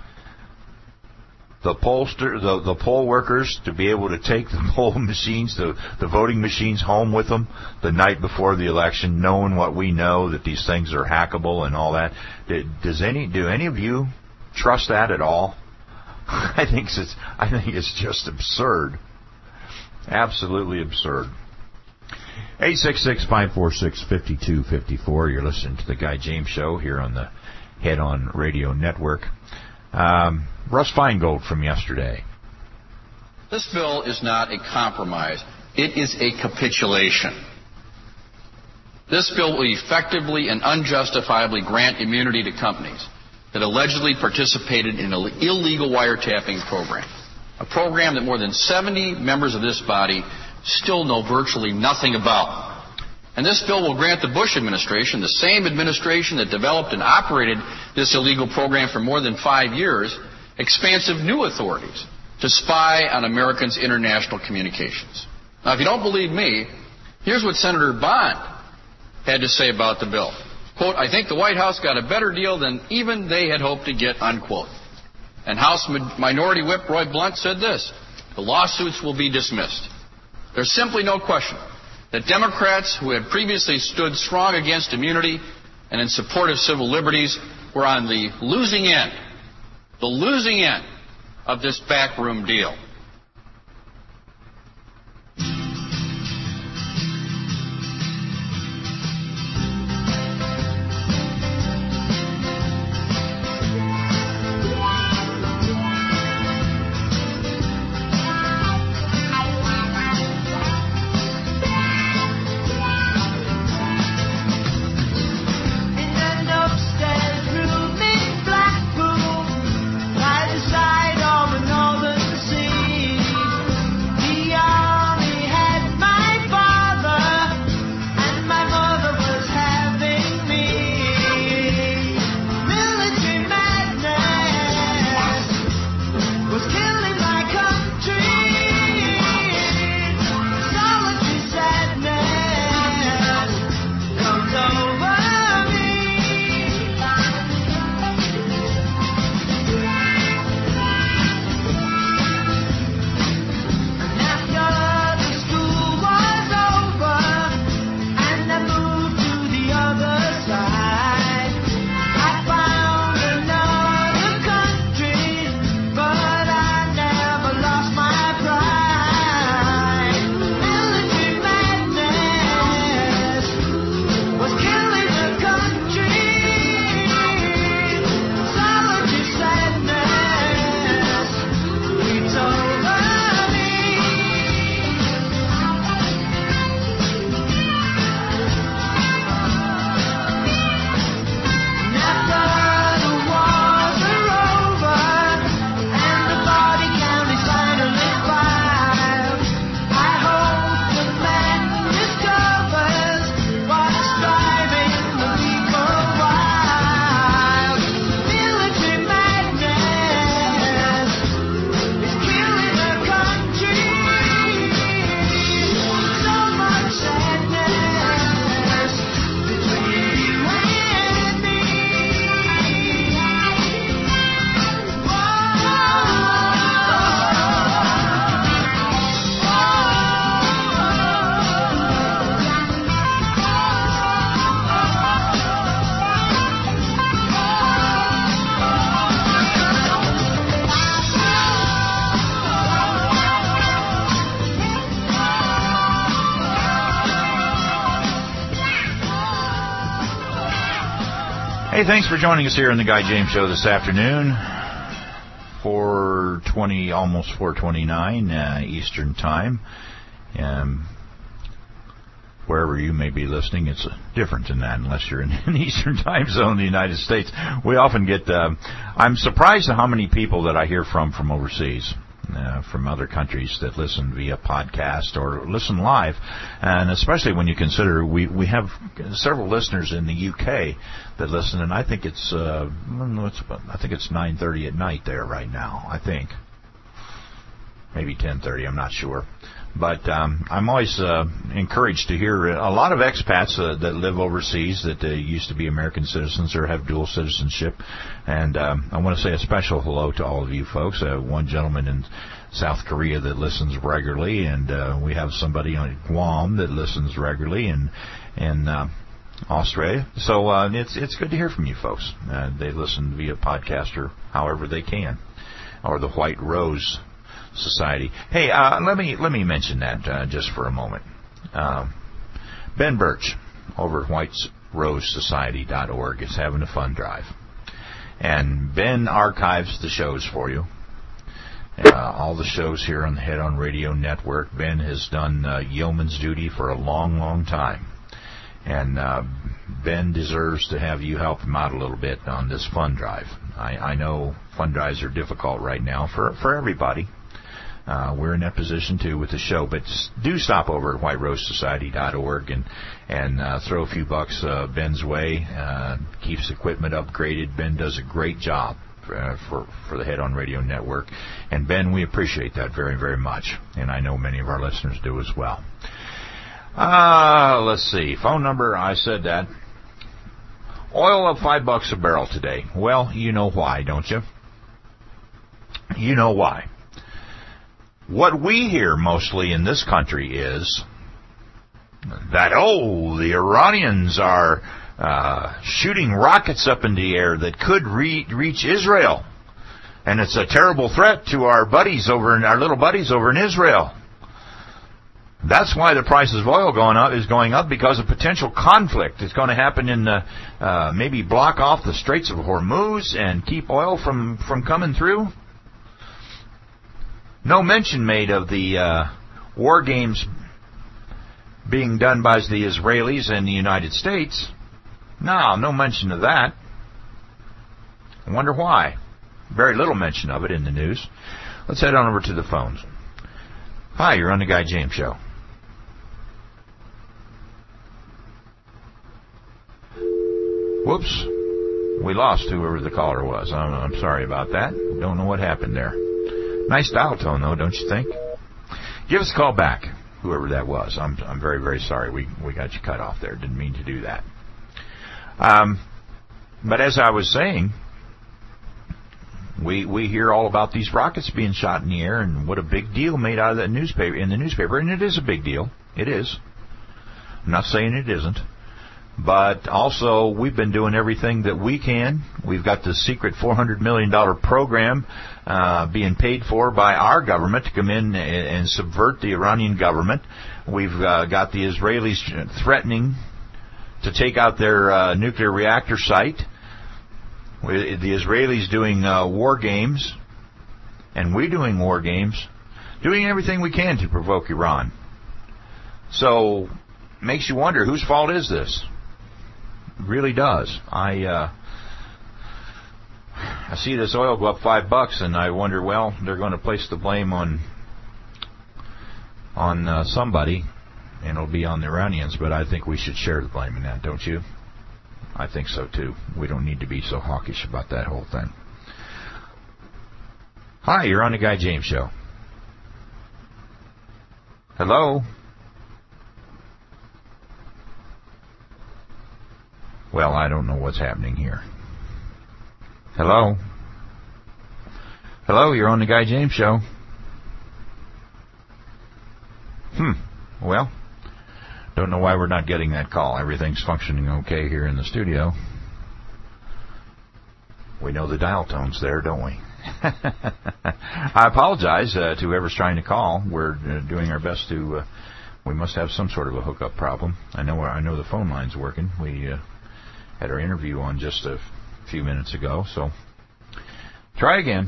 the pollster, the, the poll workers to be able to take the poll machines, the, the voting machines home with them the night before the election, knowing what we know, that these things are hackable and all that? Does any, do any of you trust that at all? I think it's, I think it's just absurd. Absolutely absurd. eight six six, five four six, five two five four. You're listening to the Guy James Show here on the Head On Radio Network. Um, Russ Feingold from yesterday. This bill is not a compromise. It is a capitulation. This bill will effectively and unjustifiably grant immunity to companies that allegedly participated in an illegal wiretapping program, a program that more than seventy members of this body still know virtually nothing about. And this bill will grant the Bush administration, the same administration that developed and operated this illegal program for more than five years, expansive new authorities to spy on Americans' international communications. Now, if you don't believe me, here's what Senator Bond had to say about the bill. Quote, I think the White House got a better deal than even they had hoped to get, unquote. And House Minority Whip Roy Blunt said this, the lawsuits will be dismissed. There's simply no question that Democrats who had previously stood strong against immunity and in support of civil liberties were on the losing end, the losing end of this backroom deal. Hey, thanks for joining us here on the Guy James Show this afternoon. four twenty, almost four twenty-nine uh, Eastern Time. Um, wherever you may be listening, it's different than that unless you're in an Eastern Time zone in the United States. We often get, uh, I'm surprised at how many people that I hear from from overseas. Uh, from other countries that listen via podcast or listen live, and especially when you consider we, we have several listeners in the U K that listen, and I think it's uh, what's I think it's nine thirty at night there right now. I think maybe ten thirty. I'm not sure. But um, I'm always uh, encouraged to hear a lot of expats uh, that live overseas that uh, used to be American citizens or have dual citizenship. And um, I want to say a special hello to all of you folks. Uh, one gentleman in South Korea that listens regularly, and uh, we have somebody on Guam that listens regularly, and in uh, Australia. So uh, it's it's good to hear from you folks. Uh, they listen via podcast or however they can, or the White Rose Society. Hey, uh, let me let me mention that uh, just for a moment. Uh, Ben Birch over at white rose society dot org is having a fund drive, and Ben archives the shows for you. Uh, all the shows here on the Head On Radio Network. Ben has done uh, yeoman's duty for a long, long time, and uh, Ben deserves to have you help him out a little bit on this fund drive. I, I know fund drives are difficult right now for for everybody. Uh, we're in that position too with the show, but do stop over at white rose society dot org and and uh, throw a few bucks uh, Ben's way. Uh, keeps equipment upgraded. Ben does a great job uh, for for the Head On Radio Network, and Ben, we appreciate that very very much, and I know many of our listeners do as well. Uh, let's see, phone number. I said that. Oil up five bucks a barrel today. Well, you know why, don't you? You know why. What we hear mostly in this country is that, oh, the Iranians are uh, shooting rockets up in the air that could re- reach Israel. And it's a terrible threat to our buddies over in, our little buddies over in Israel. That's why the price of oil going up is going up, because of potential conflict. It's going to happen in the, uh, maybe block off the Straits of Hormuz and keep oil from, from coming through. No mention made of the uh, war games being done by the Israelis and the United States. No, no mention of that. I wonder why. Very little mention of it in the news. Let's head on over to the phones. Hi, you're on the Guy James Show. Whoops. We lost whoever the caller was. I'm, I'm sorry about that. Don't know what happened there. Nice dial tone, though, don't you think? Give us a call back, whoever that was. I'm I'm very, very sorry. We we got you cut off there. Didn't mean to do that. Um, but as I was saying, we we hear all about these rockets being shot in the air, and what a big deal made out of that newspaper in the newspaper, and it is a big deal. It is. I'm not saying it isn't. But also, we've been doing everything that we can. We've got the secret four hundred million dollars program uh, being paid for by our government to come in and, and subvert the Iranian government. We've uh, got the Israelis threatening to take out their uh, nuclear reactor site. We, the Israelis doing uh, war games, and we're doing war games, doing everything we can to provoke Iran. So, makes you wonder, whose fault is this? Really does. I uh, I see this oil go up five bucks, and I wonder, well, they're going to place the blame on on uh, somebody, and it'll be on the Iranians. But I think we should share the blame in that, don't you? I think so too. We don't need to be so hawkish about that whole thing. Hi, you're on the Guy James Show. Hello. Well, I don't know what's happening here. Hello? Hello, you're on the Guy James Show. Hmm. Well, don't know why we're not getting that call. Everything's functioning okay here in the studio. We know the dial tone's there, don't we? I apologize uh, to whoever's trying to call. We're uh, doing our best to... Uh, we must have some sort of a hookup problem. I know I know the phone line's working. We... Uh, had our interview on just a few minutes ago, so try again.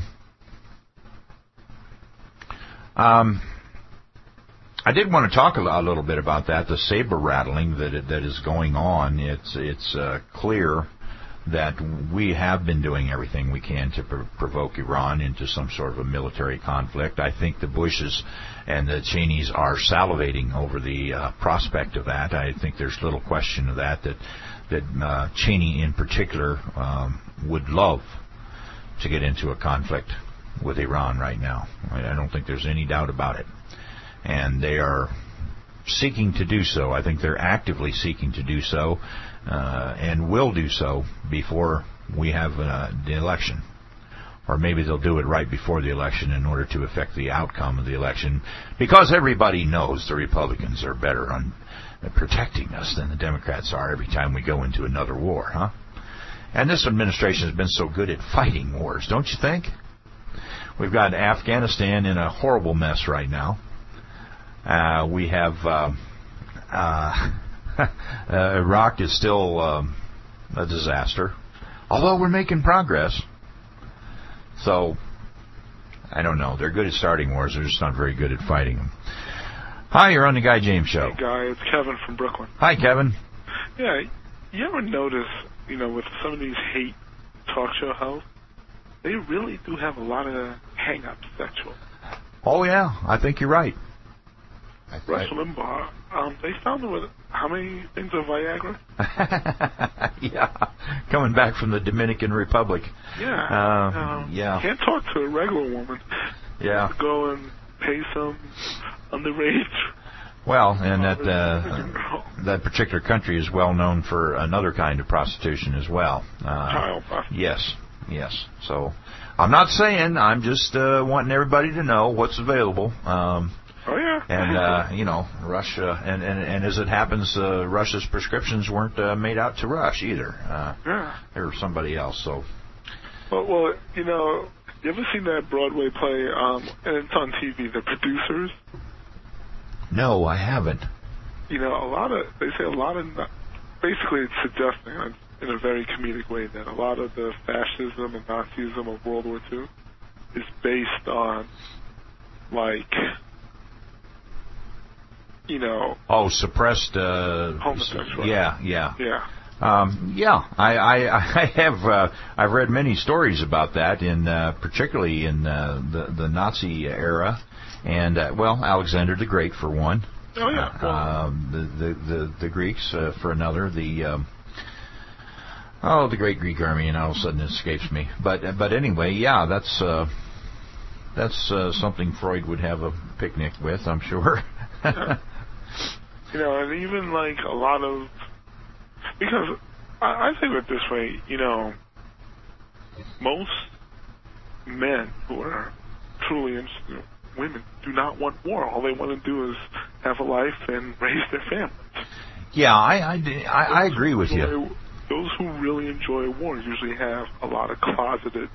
Um, I did want to talk a, a little bit about that, the saber rattling that that is going on. It's it's uh, clear that we have been doing everything we can to pr- provoke Iran into some sort of a military conflict. I think the Bushes and the Cheneys are salivating over the uh, prospect of that. I think there's little question of that, that that uh, Cheney in particular um, would love to get into a conflict with Iran right now. I don't think there's any doubt about it. And they are seeking to do so. I think they're actively seeking to do so uh, and will do so before we have uh, the election. Or maybe they'll do it right before the election in order to affect the outcome of the election, because everybody knows the Republicans are better on protecting us than the Democrats are every time we go into another war, huh? And this administration has been so good at fighting wars, don't you think? We've got Afghanistan in a horrible mess right now. Uh, we have uh, uh, uh, Iraq is still um, a disaster, although we're making progress. So, I don't know. They're good at starting wars. They're just not very good at fighting them. Hi, you're on the Guy James Show. Hey, Guy. It's Kevin from Brooklyn. Hi, Kevin. Yeah, you ever notice, you know, with some of these hate talk show hosts, they really do have a lot of hang-ups sexual. Oh, yeah, I think you're right. Rush Limbaugh, um, they found him with how many things of Viagra? Yeah, coming back from the Dominican Republic. Yeah. Uh, um, yeah. Can't talk to a regular woman. Yeah. Go and pay some underage. Well, and that uh, that particular country is well known for another kind of prostitution as well. Uh, Child prostitution. Yes, yes. So I'm not saying, I'm just uh, wanting everybody to know what's available. Um, Oh, yeah. And, uh, you know, Russia, and, and, and as it happens, uh, Russia's prescriptions weren't uh, made out to Rush either. Uh, yeah. They were somebody else, so. Well, well, you know, you ever seen that Broadway play, um, and it's on T V, The Producers? No, I haven't. You know, a lot of, they say a lot of, basically it's suggesting, in a very comedic way, that a lot of the fascism and Nazism of World War Two is based on, like, you know. Oh, suppressed. Uh, homosexuality. Yeah, yeah. Yeah. Um, yeah, I, I, I have uh, I've read many stories about that, in uh, particularly in uh, the the Nazi era, and uh, well, Alexander the Great for one. Oh yeah. Uh, um, the, the the the Greeks uh, for another. The um, oh, the Great Greek Army, and all of a sudden it escapes me. But but anyway, yeah, that's uh, that's uh, something Freud would have a picnic with, I'm sure. Yeah. You know, and even like a lot of, because I, I think of it this way, you know, most men who are truly interested in women do not want war. All they want to do is have a life and raise their families. Yeah, I I, I, I agree with enjoy, you. Those who really enjoy war usually have a lot of closeted,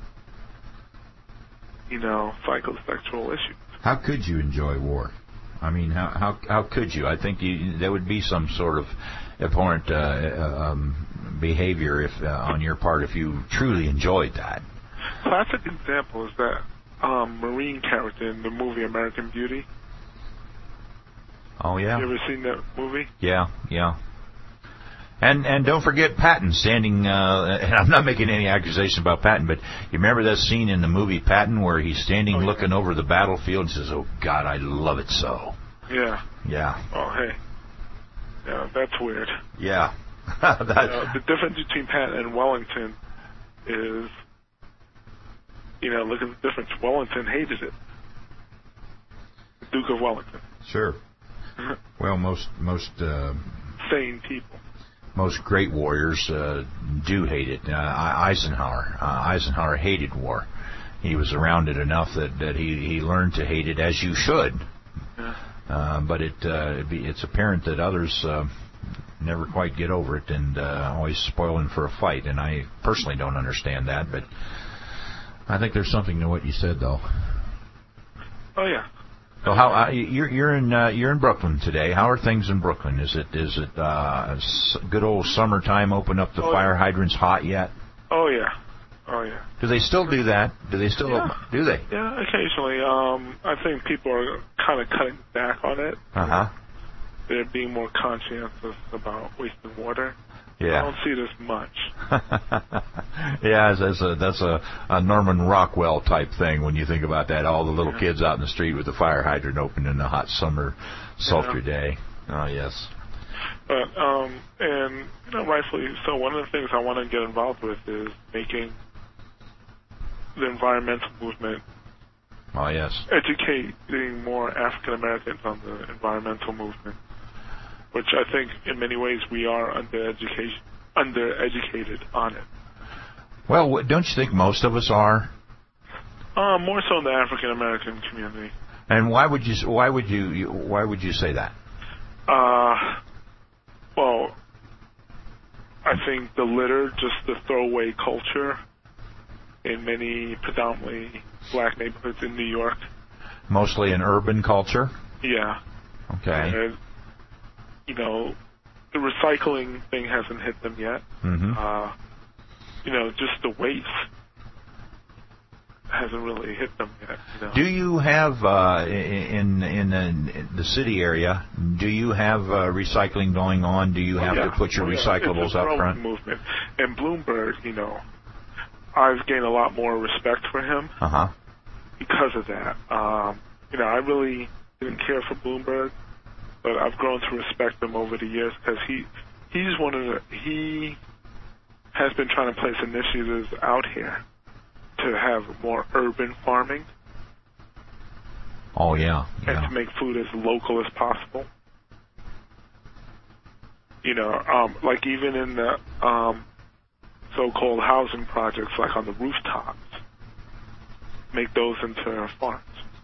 you know, psychosexual issues. How could you enjoy war? I mean, how how how could you? I think you, there would be some sort of abhorrent uh, um, behavior if uh, on your part if you truly enjoyed that. Classic example is that um, Marine character in the movie American Beauty. Oh yeah. You ever seen that movie? Yeah, yeah. And and don't forget Patton standing. Uh, and I'm not making any accusation about Patton, but you remember that scene in the movie Patton where he's standing oh, yeah. looking over the battlefield and says, "Oh God, I love it so." Yeah. Yeah. Oh hey. Yeah, that's weird. Yeah. that, you know, the difference between Patton and Wellington is, you know, look at the difference. Wellington hated it. The Duke of Wellington. Sure. Well, most most uh, sane people. Most great warriors uh, do hate it. Uh, Eisenhower, uh, Eisenhower hated war. He was around it enough that, that he, he learned to hate it, as you should. Yeah. Uh, but it uh, it's apparent that others uh, never quite get over it and uh, always spoiling for a fight. And I personally don't understand that, but I think there's something to what you said, though. Oh yeah. So how uh, you're you're in uh, you're in Brooklyn today? How are things in Brooklyn? Is it is it uh, good old summertime? Open up the oh, fire yeah. hydrants hot yet? Oh yeah, oh yeah. Do they still do that? Do they still? Yeah. Open? Do they? Yeah, occasionally. Um, I think people are kind of cutting back on it. Uh huh. They're being more conscientious about wasting water. Yeah. I don't see it as much. Yeah, that's a that's a, a Norman Rockwell type thing when you think about that. All the little yeah. kids out in the street with the fire hydrant open in a hot summer, sultry yeah. day. Oh yes. But um, and you know, rightfully so. One of the things I want to get involved with is making the environmental movement. Oh yes. Educating more African Americans on the environmental movement, which I think in many ways we are under education, undereducated on it. Well, don't you think most of us are? Uh, more so in the African American community. And why would you? Why would you? Why would you say that? Uh, well, I think the litter, just the throwaway culture in many predominantly black neighborhoods in New York. Mostly an urban culture? Yeah. Okay. And, you know, the recycling thing hasn't hit them yet. Mm-hmm. Uh, you know, just the waste hasn't really hit them yet. You know? Do you have, uh, in, in in the city area, do you have uh, recycling going on? Do you have oh, yeah. to put your oh, yeah. recyclables it's a up front? movement. And Bloomberg, you know, I've gained a lot more respect for him uh-huh. because of that. Um, you know, I really didn't care for Bloomberg, but I've grown to respect him over the years because he he's one of the he has been trying to place initiatives out here to have more urban farming. Oh yeah, yeah. And to make food as local as possible. You know, um, like even in the um, so-called housing projects, like on the rooftops, make those into farms.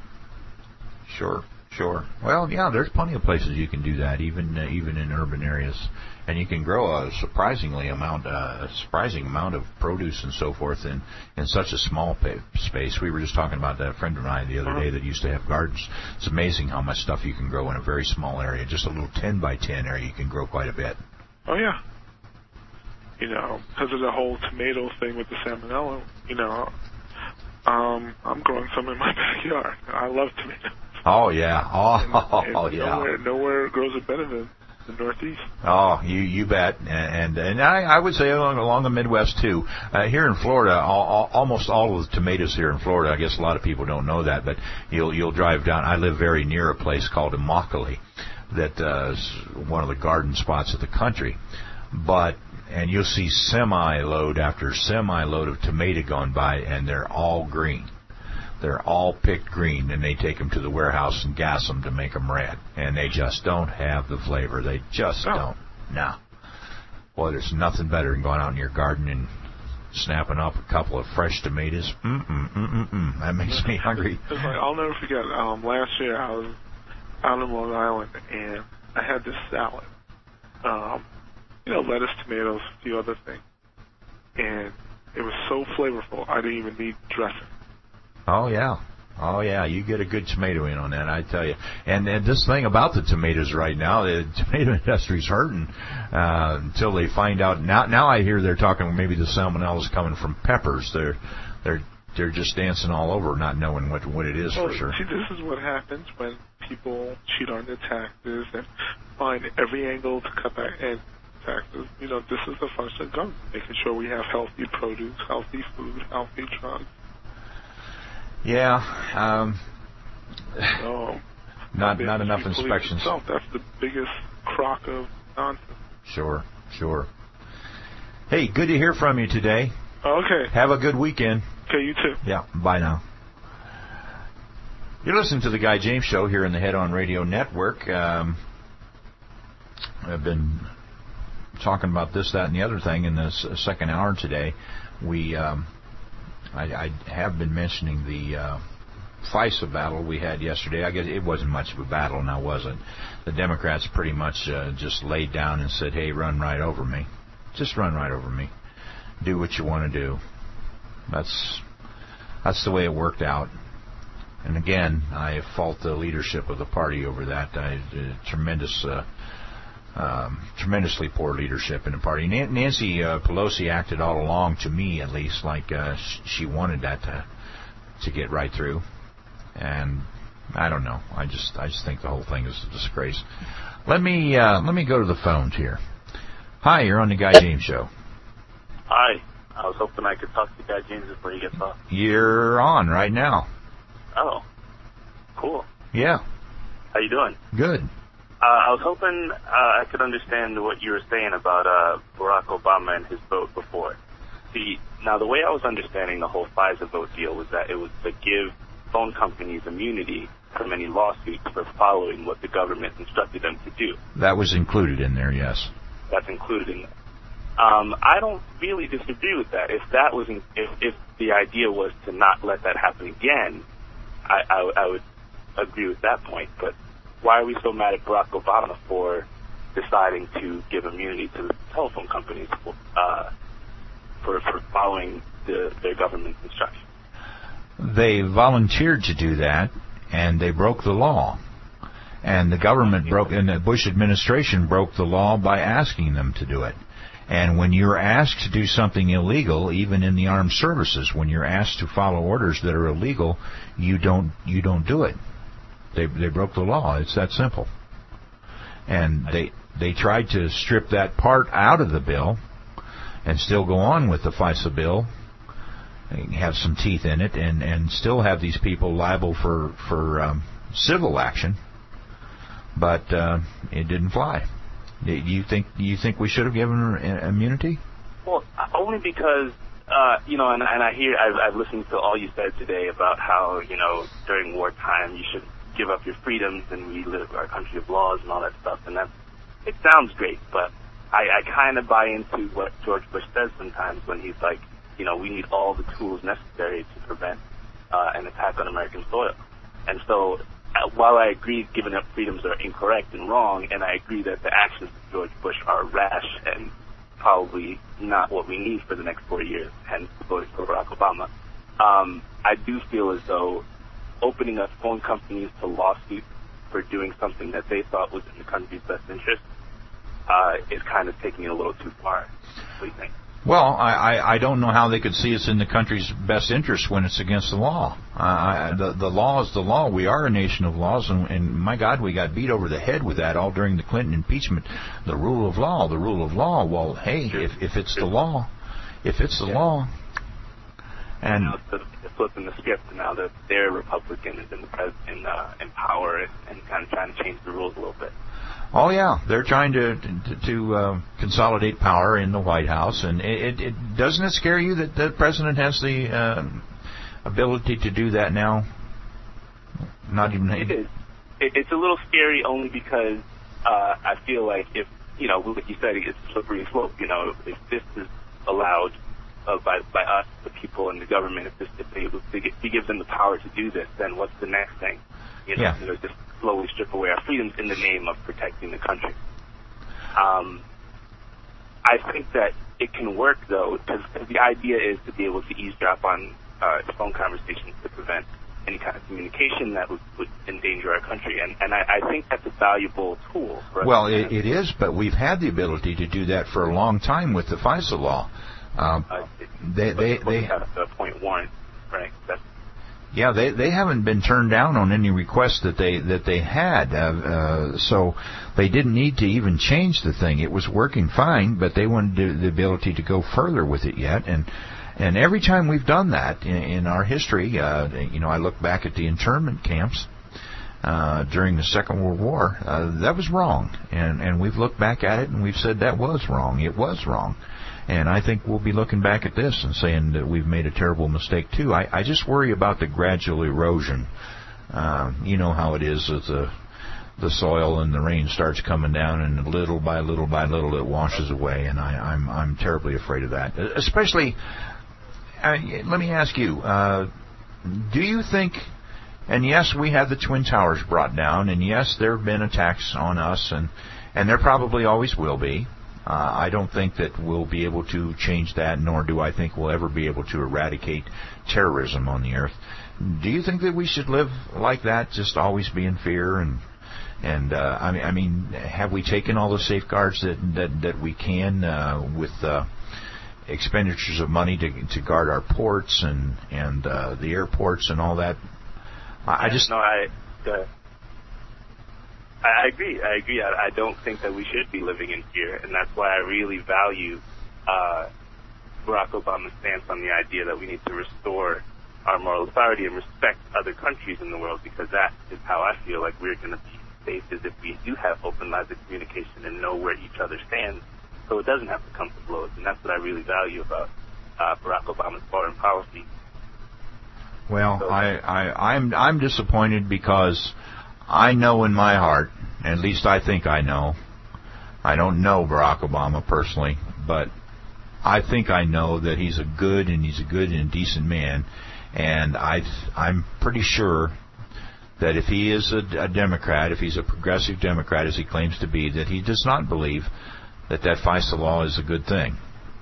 Sure, sure. Well, yeah, there's plenty of places you can do that, even uh, even in urban areas, and you can grow a surprisingly amount, uh, a surprising amount of produce and so forth in in such a small pa- space. We were just talking about that, a friend of mine the other day that used to have gardens. It's amazing how much stuff you can grow in a very small area, just a little ten by ten area. You can grow quite a bit. Oh yeah. You know, because of the whole tomato thing with the salmonella. You know, um, I'm growing some in my backyard. I love tomatoes. Oh yeah, oh, and, oh and yeah. Nowhere, nowhere grows it better than the Northeast. Oh, you you bet, and and, and I, I would say along along the Midwest too. Uh, here in Florida, all, all, almost all of the tomatoes here in Florida. I guess a lot of people don't know that, but you'll you'll drive down. I live very near a place called Immokalee, that uh, is one of the garden spots of the country, but. And you'll see semi-load after semi-load of tomato going by, and they're all green. They're all picked green, and they take them to the warehouse and gas them to make them red. And they just don't have the flavor. They just no. don't. No. Boy, there's nothing better than going out in your garden and snapping up a couple of fresh tomatoes. Mm-mm, mm-mm, mm. That makes me hungry. It's like, I'll never forget, um, last year I was out in Long Island, and I had this salad. Um... You know, lettuce, tomatoes, a few other things. And it was so flavorful, I didn't even need dressing. Oh, yeah. Oh, yeah. You get a good tomato in on that, I tell you. And, and this thing about the tomatoes right now, the tomato industry's hurting uh, until they find out. Now now I hear they're talking maybe the salmonella's coming from peppers. They're they're they're just dancing all over, not knowing what what it is well, for sure. See, this is what happens when people cheat on their taxes and find every angle to cut back and taxes. You know, this is the function of government, making sure we have healthy produce, healthy food, healthy drugs. Yeah. Um, so, not not enough inspections. Itself, that's the biggest crock of nonsense. Sure, sure. Hey, good to hear from you today. Okay. Have a good weekend. Okay, you too. Yeah, bye now. You're listening to the Guy James Show here in the Head On Radio Network. Um, I've been talking about this, that, and the other thing in this second hour today. We, um, I, I have been mentioning the uh, FISA battle we had yesterday. I guess it wasn't much of a battle, now was it? The Democrats pretty much uh, just laid down and said, hey, run right over me. Just run right over me. Do what you want to do. That's that's the way it worked out. And again, I fault the leadership of the party over that. I, uh, tremendous... Uh, Um, tremendously poor leadership in the party. Nancy uh, Pelosi acted all along, to me at least, like uh, sh- she wanted that to to get right through. And I don't know. I just I just think the whole thing is a disgrace. Let me uh, let me go to the phones here. Hi, you're on the Guy James Show. Hi. I was hoping I could talk to Guy James before he gets off. You're on right now. Oh, cool. Yeah. How you doing? Good. Uh, I was hoping uh, I could understand what you were saying about uh, Barack Obama and his vote before. See, now the way I was understanding the whole FISA vote deal was that it was to give phone companies immunity from any lawsuits for following what the government instructed them to do. That was included in there, yes. That's included in there. Um, I don't really disagree with that. If that was, in, if, if the idea was to not let that happen again, I, I, I would agree with that point. But why are we so mad at Barack Obama for deciding to give immunity to the telephone companies uh, for, for following the, their government's instructions? They volunteered to do that, and they broke the law. And the government broke, and the Bush administration broke the law by asking them to do it. And when you're asked to do something illegal, even in the armed services, when you're asked to follow orders that are illegal, you don't you don't do it. They they broke the law. It's that simple. And they they tried to strip that part out of the bill and still go on with the FISA bill, have some teeth in it, and, and still have these people liable for for um, civil action, but uh, it didn't fly. Do you think? Do you think we should have given her immunity? Well, only because uh, you know, and, and I hear I've, I've listened to all you said today about how you know during wartime you should give up your freedoms and we live our country of laws and all that stuff, and that it sounds great, but I, I kind of buy into what George Bush says sometimes when he's like, you know, we need all the tools necessary to prevent uh, an attack on American soil, and so. Uh, while I agree giving up freedoms are incorrect and wrong, and I agree that the actions of George Bush are rash and probably not what we need for the next four years, hence voting for Barack Obama, um, I do feel as though opening up phone companies to lawsuits for doing something that they thought was in the country's best interest uh, is kind of taking it a little too far. What do you think? Well, I, I, I don't know how they could see it's in the country's best interest when it's against the law. Uh, I, the, the law is the law. We are a nation of laws, and, and my God, we got beat over the head with that all during the Clinton impeachment. The rule of law, the rule of law. Well, hey, if, if it's the law, if it's the yeah. law, and now it's flipping the script now that they're Republican and in the pres in, uh, in power and, and kind of trying to change the rules a little bit. Oh yeah, they're trying to to, to uh, consolidate power in the White House, and it, it, it doesn't it scare you that the president has the uh, ability to do that now? Not even. It is. It, it's a little scary only because uh, I feel like if you know, like you said, it's a slippery slope. You know, if this is allowed uh, by by us, the people, and the government, if this if they if he gives them the power to do this, then what's the next thing? You know, yeah. you know, just slowly strip away our freedoms in the name of protecting the country. Um, I think that it can work, though, because the idea is to be able to eavesdrop on uh, phone conversations to prevent any kind of communication that would, would endanger our country. And, and I, I think that's a valuable tool. For us well, it, it is, but we've had the ability to do that for a long time with the FISA law. Um, uh, they they, they have the point warrant, right? That's Yeah, they they haven't been turned down on any requests that they that they had, uh, uh, so they didn't need to even change the thing. It was working fine, but they wanted the ability to go further with it yet. And and every time we've done that in, in our history, uh, you know, I look back at the internment camps uh, during the Second World War. Uh, that was wrong, and and we've looked back at it and we've said that was wrong. It was wrong. And I think we'll be looking back at this and saying that we've made a terrible mistake, too. I, I just worry about the gradual erosion. Uh, you know how it is as the, the soil and the rain starts coming down, and little by little by little it washes away, and I, I'm, I'm terribly afraid of that. Especially, uh, let me ask you, uh, do you think, and yes, we had the Twin Towers brought down, and yes, there have been attacks on us, and, and there probably always will be. Uh, I don't think that we'll be able to change that, nor do I think we'll ever be able to eradicate terrorism on the earth. Do you think that we should live like that, just always be in fear? And and uh, I mean, I mean, have we taken all the safeguards that that, that we can uh, with uh, expenditures of money to to guard our ports and and uh, the airports and all that? I, I just no, I. Uh, I agree. I agree. I, I don't think that we should be living in fear, and that's why I really value uh, Barack Obama's stance on the idea that we need to restore our moral authority and respect other countries in the world, because that is how I feel like we're going to be safe, is if we do have open lines of communication and know where each other stands, so it doesn't have to come to blows. And that's what I really value about uh, Barack Obama's foreign policy. Well, so, I, I, I'm I'm disappointed because I know in my heart, at least I think I know, I don't know Barack Obama personally, but I think I know that he's a good and he's a good and decent man, and I, I'm pretty sure that if he is a, a Democrat, if he's a progressive Democrat as he claims to be, that he does not believe that that FISA law is a good thing.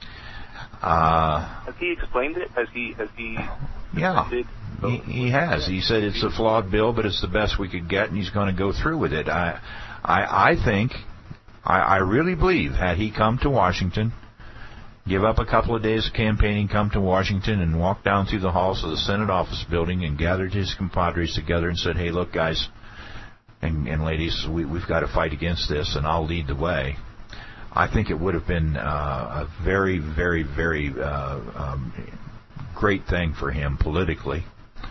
Uh, has he explained it? Has he? Has he? Yeah, he, he has. He said it's a flawed bill, but it's the best we could get, and he's going to go through with it. I, I, I think, I, I really believe, had he come to Washington, give up a couple of days of campaigning, come to Washington, and walk down through the halls of the Senate office building and gathered his compadres together and said, "Hey, look, guys and, and ladies, we, we've got to fight against this, and I'll lead the way." I think it would have been uh, a very, very, very uh, um, great thing for him politically.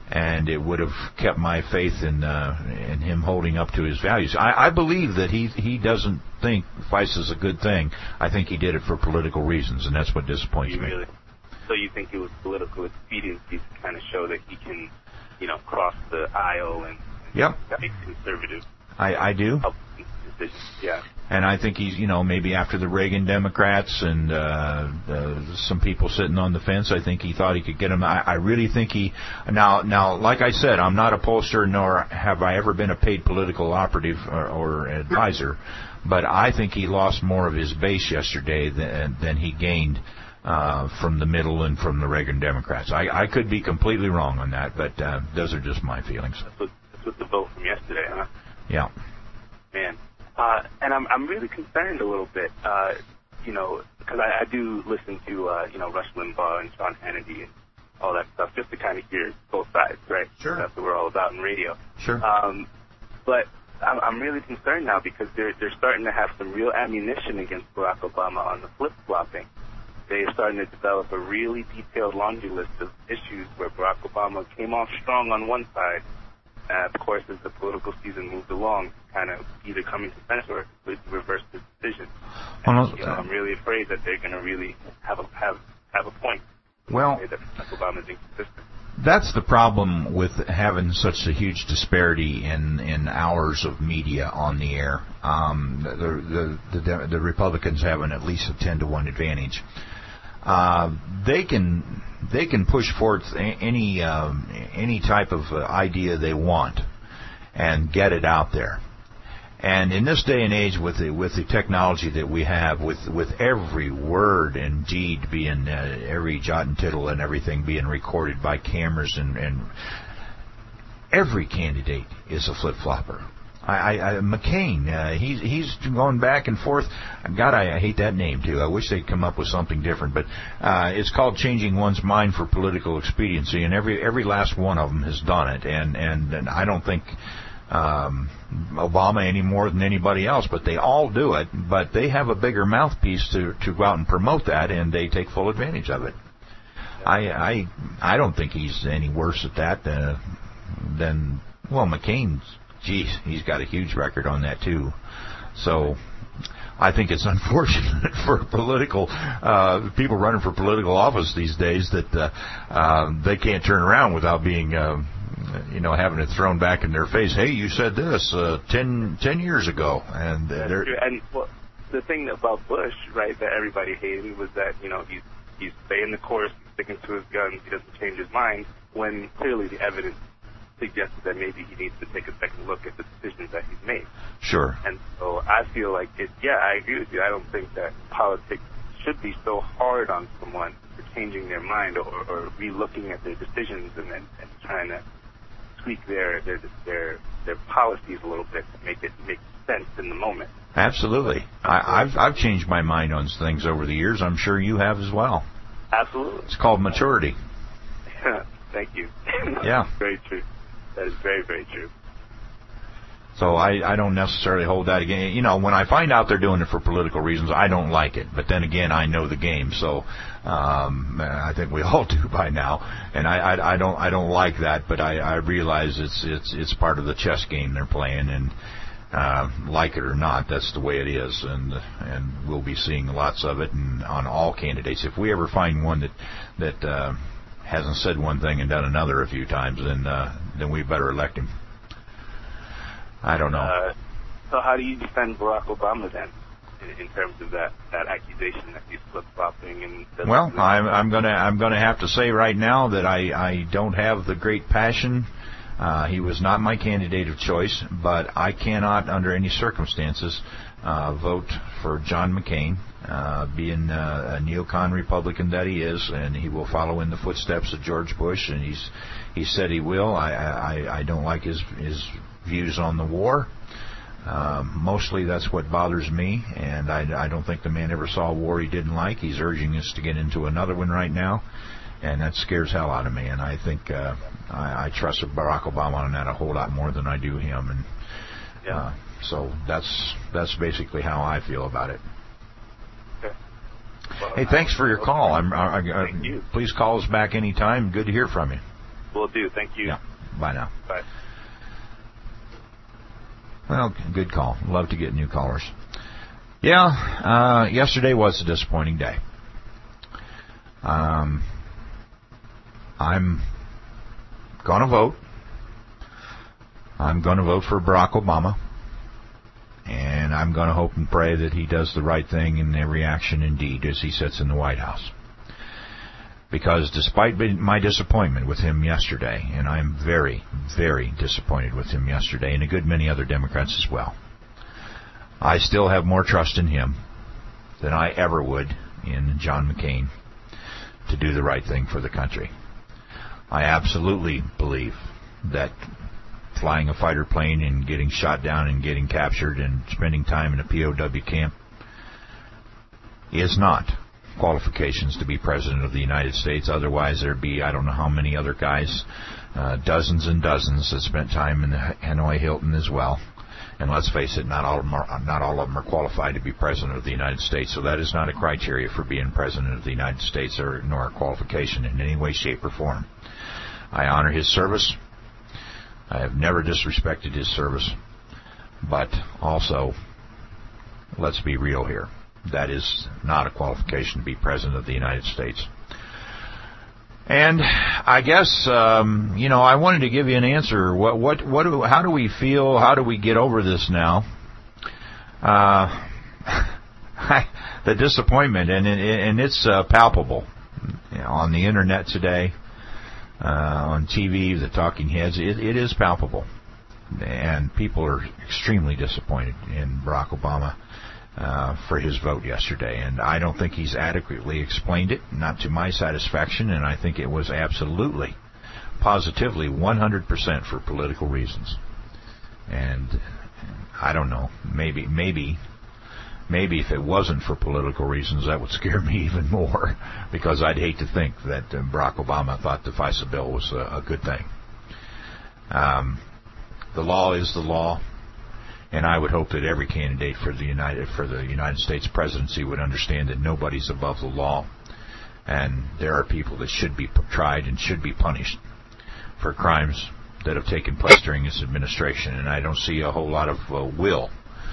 and it would have kept my faith in uh, in him holding up to his values. I, I believe that he he doesn't think vice is a good thing. I think he did it for political reasons, and that's what disappoints You me. really? So you think it was political expediency to kind of show that he can, you know, cross the aisle and, and Yep. be conservative? I, I do. Decisions. Yeah. And I think he's, you know, maybe after the Reagan Democrats and uh, uh, some people sitting on the fence, I think he thought he could get him. I, I really think he. Now, now, like I said, I'm not a pollster, nor have I ever been a paid political operative or, or advisor. But I think he lost more of his base yesterday than, than he gained uh, from the middle and from the Reagan Democrats. I, I could be completely wrong on that, but uh, those are just my feelings. That's what, that's what the vote from yesterday, huh? Yeah. Man. Uh, and I'm I'm really concerned a little bit, uh, you know, because I, I do listen to, uh, you know, Rush Limbaugh and Sean Hannity and all that stuff, just to kind of hear both sides, right? Sure. That's what we're all about in radio. Sure. Um, but I'm, I'm really concerned now because they're they're starting to have some real ammunition against Barack Obama on the flip-flopping. They're starting to develop a really detailed laundry list of issues where Barack Obama came off strong on one side. Uh, of course, as the political season moved along, kind of either coming to sense or reverse the decision. And, Well, you know, I'm really afraid that they're going to really have a have have a point. Well, That Obama's inconsistent. That's the problem with having such a huge disparity in, in hours of media on the air. Um, the, the, the, the Republicans have an at least a ten to one advantage. Uh, they can they can push forth any um, any type of uh, idea they want and get it out there. And in this day and age, with the with the technology that we have, with with every word and deed being uh, every jot and tittle and everything being recorded by cameras, and, and every candidate is a flip flopper. I, I, I McCain, uh, he's he's going back and forth. God, I, I hate that name too. I wish they'd come up with something different. But uh, it's called changing one's mind for political expediency, and every every last one of them has done it. And and, and I don't think um, Obama any more than anybody else, but they all do it. But they have a bigger mouthpiece to to go out and promote that, and they take full advantage of it. I I I don't think he's any worse at that uh, than well McCain's. Geez, he's got a huge record on that too. So I think it's unfortunate for political uh, people running for political office these days that uh, uh, they can't turn around without being, uh, you know, having it thrown back in their face. Hey, you said this uh, ten, ten years ago, and uh, they're. And well, the thing about Bush, right, that everybody hated was that you know he's he's staying the course, he's sticking to his guns, he doesn't change his mind. When clearly the evidence suggested that maybe he needs to take a second look at the decisions that he's made. Sure. And so I feel like it, yeah, I agree with you. I don't think that politics should be so hard on someone for changing their mind or, or re-looking at their decisions and, and, and trying to tweak their, their their their policies a little bit to make it make sense in the moment. Absolutely. I, I've I've changed my mind on things over the years. I'm sure you have as well. Absolutely. It's called maturity. Thank you. Yeah. Very true. That is very, very true. So I, I don't necessarily hold that again. You know, when I find out they're doing it for political reasons, I don't like it. But then again, I know the game, so um, I think we all do by now. And I, I, I don't I don't like that, but I, I realize it's it's it's part of the chess game they're playing, and uh, like it or not, that's the way it is. And and we'll be seeing lots of it, and on all candidates. If we ever find one that that uh, hasn't said one thing and done another a few times, then uh, then we better elect him. I don't know. Uh, so how do you defend Barack Obama then, in, in terms of that, that accusation that he's flip-flopping and? doesn't- Well, I'm, I'm gonna I'm gonna have to say right now that I, I don't have the great passion. Uh, he was not my candidate of choice, but I cannot, under any circumstances, uh, vote for John McCain, uh, being uh, a neocon Republican that he is, and he will follow in the footsteps of George Bush, and he's he said he will. I I, I don't like his his views on the war. Um, mostly that's what bothers me, and I, I don't think the man ever saw a war he didn't like. He's urging us to get into another one right now, and that scares hell out of me. And I think uh, I, I trust Barack Obama on that a whole lot more than I do him. And Yeah. uh, so that's that's basically how I feel about it. Okay. Well, Hey, thanks for your call. I'm, I, I, Thank you. Please call us back anytime. Good to hear from you. Will do. Thank you. Yeah. Bye now. Bye. Well, good call. Love to get new callers. Yeah, uh, yesterday was a disappointing day. Um, I'm going to vote. I'm going to vote for Barack Obama. And I'm going to hope and pray that he does the right thing in every action and deed as he sits in the White House. Because despite my disappointment with him yesterday, and I'm very, very disappointed with him yesterday, and a good many other Democrats as well, I still have more trust in him than I ever would in John McCain to do the right thing for the country. I absolutely believe that flying a fighter plane and getting shot down and getting captured and spending time in a P O W camp is not qualifications to be President of the United States. Otherwise, there'd be, I don't know how many other guys, uh, dozens and dozens that spent time in the Hanoi Hilton as well. And let's face it, not all of them are, not all of them are qualified to be President of the United States. So that is not a criteria for being President of the United States, or nor a qualification in any way, shape, or form. I honor his service. I have never disrespected his service. But also, let's be real here. That is not a qualification to be President of the United States. And I guess, um, you know, I wanted to give you an answer. What, what, what do, how do we feel? How do we get over this now? Uh, the disappointment, and, and it's uh, palpable. You know, on the internet today, uh, on T V, the talking heads, it, it is palpable. And people are extremely disappointed in Barack Obama Uh, for his vote yesterday, and I don't think he's adequately explained it, not to my satisfaction, and I think it was absolutely, positively, one hundred percent for political reasons. And I don't know, maybe, maybe, maybe if it wasn't for political reasons, that would scare me even more, because I'd hate to think that uh, Barack Obama thought the FISA bill was a, a good thing. Um, the law is the law. And I would hope that every candidate for the United for the United States presidency would understand that nobody's above the law, and there are people that should be tried and should be punished for crimes that have taken place during this administration. And I don't see a whole lot of uh, will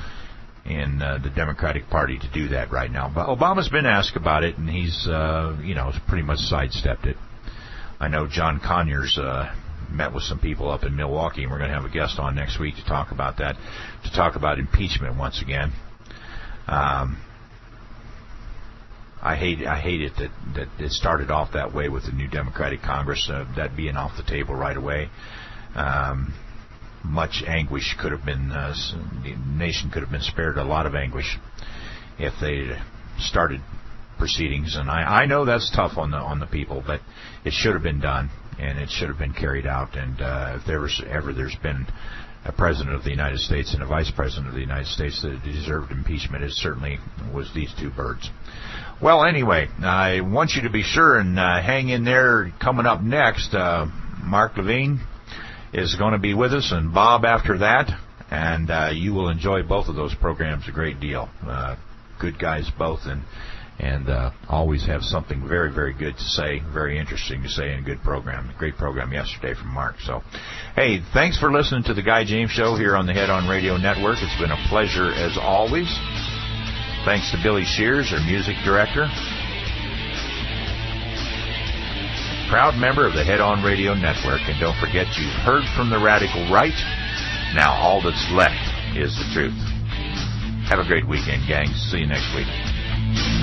in uh, the Democratic Party to do that right now. But Obama's been asked about it, and he's uh, you know pretty much sidestepped it. I know John Conyers Uh, met with some people up in Milwaukee, and we're going to have a guest on next week to talk about that, to talk about impeachment once again. Um, I hate I hate it that, that it started off that way with the new Democratic Congress, uh, that being off the table right away. Um, much anguish could have been, uh, the nation could have been spared a lot of anguish if they started proceedings, and I, I know that's tough on the on the people, but it should have been done. And it should have been carried out. And uh, if there was ever there's been a president of the United States and a vice president of the United States that deserved impeachment, it certainly was these two birds. Well, anyway, I want you to be sure and uh, hang in there. Coming up next, uh, Mark Levine is going to be with us, and Bob after that. And uh, you will enjoy both of those programs a great deal. Uh, good guys both, and And uh, always have something very, very good to say, very interesting to say, and a good program. A great program yesterday from Mark. So, hey, thanks for listening to the Guy James Show here on the Head On Radio Network. It's been a pleasure as always. Thanks to Billy Shears, our music director. Proud member of the Head On Radio Network. And don't forget, you've heard from the radical right. Now all that's left is the truth. Have a great weekend, gang. See you next week.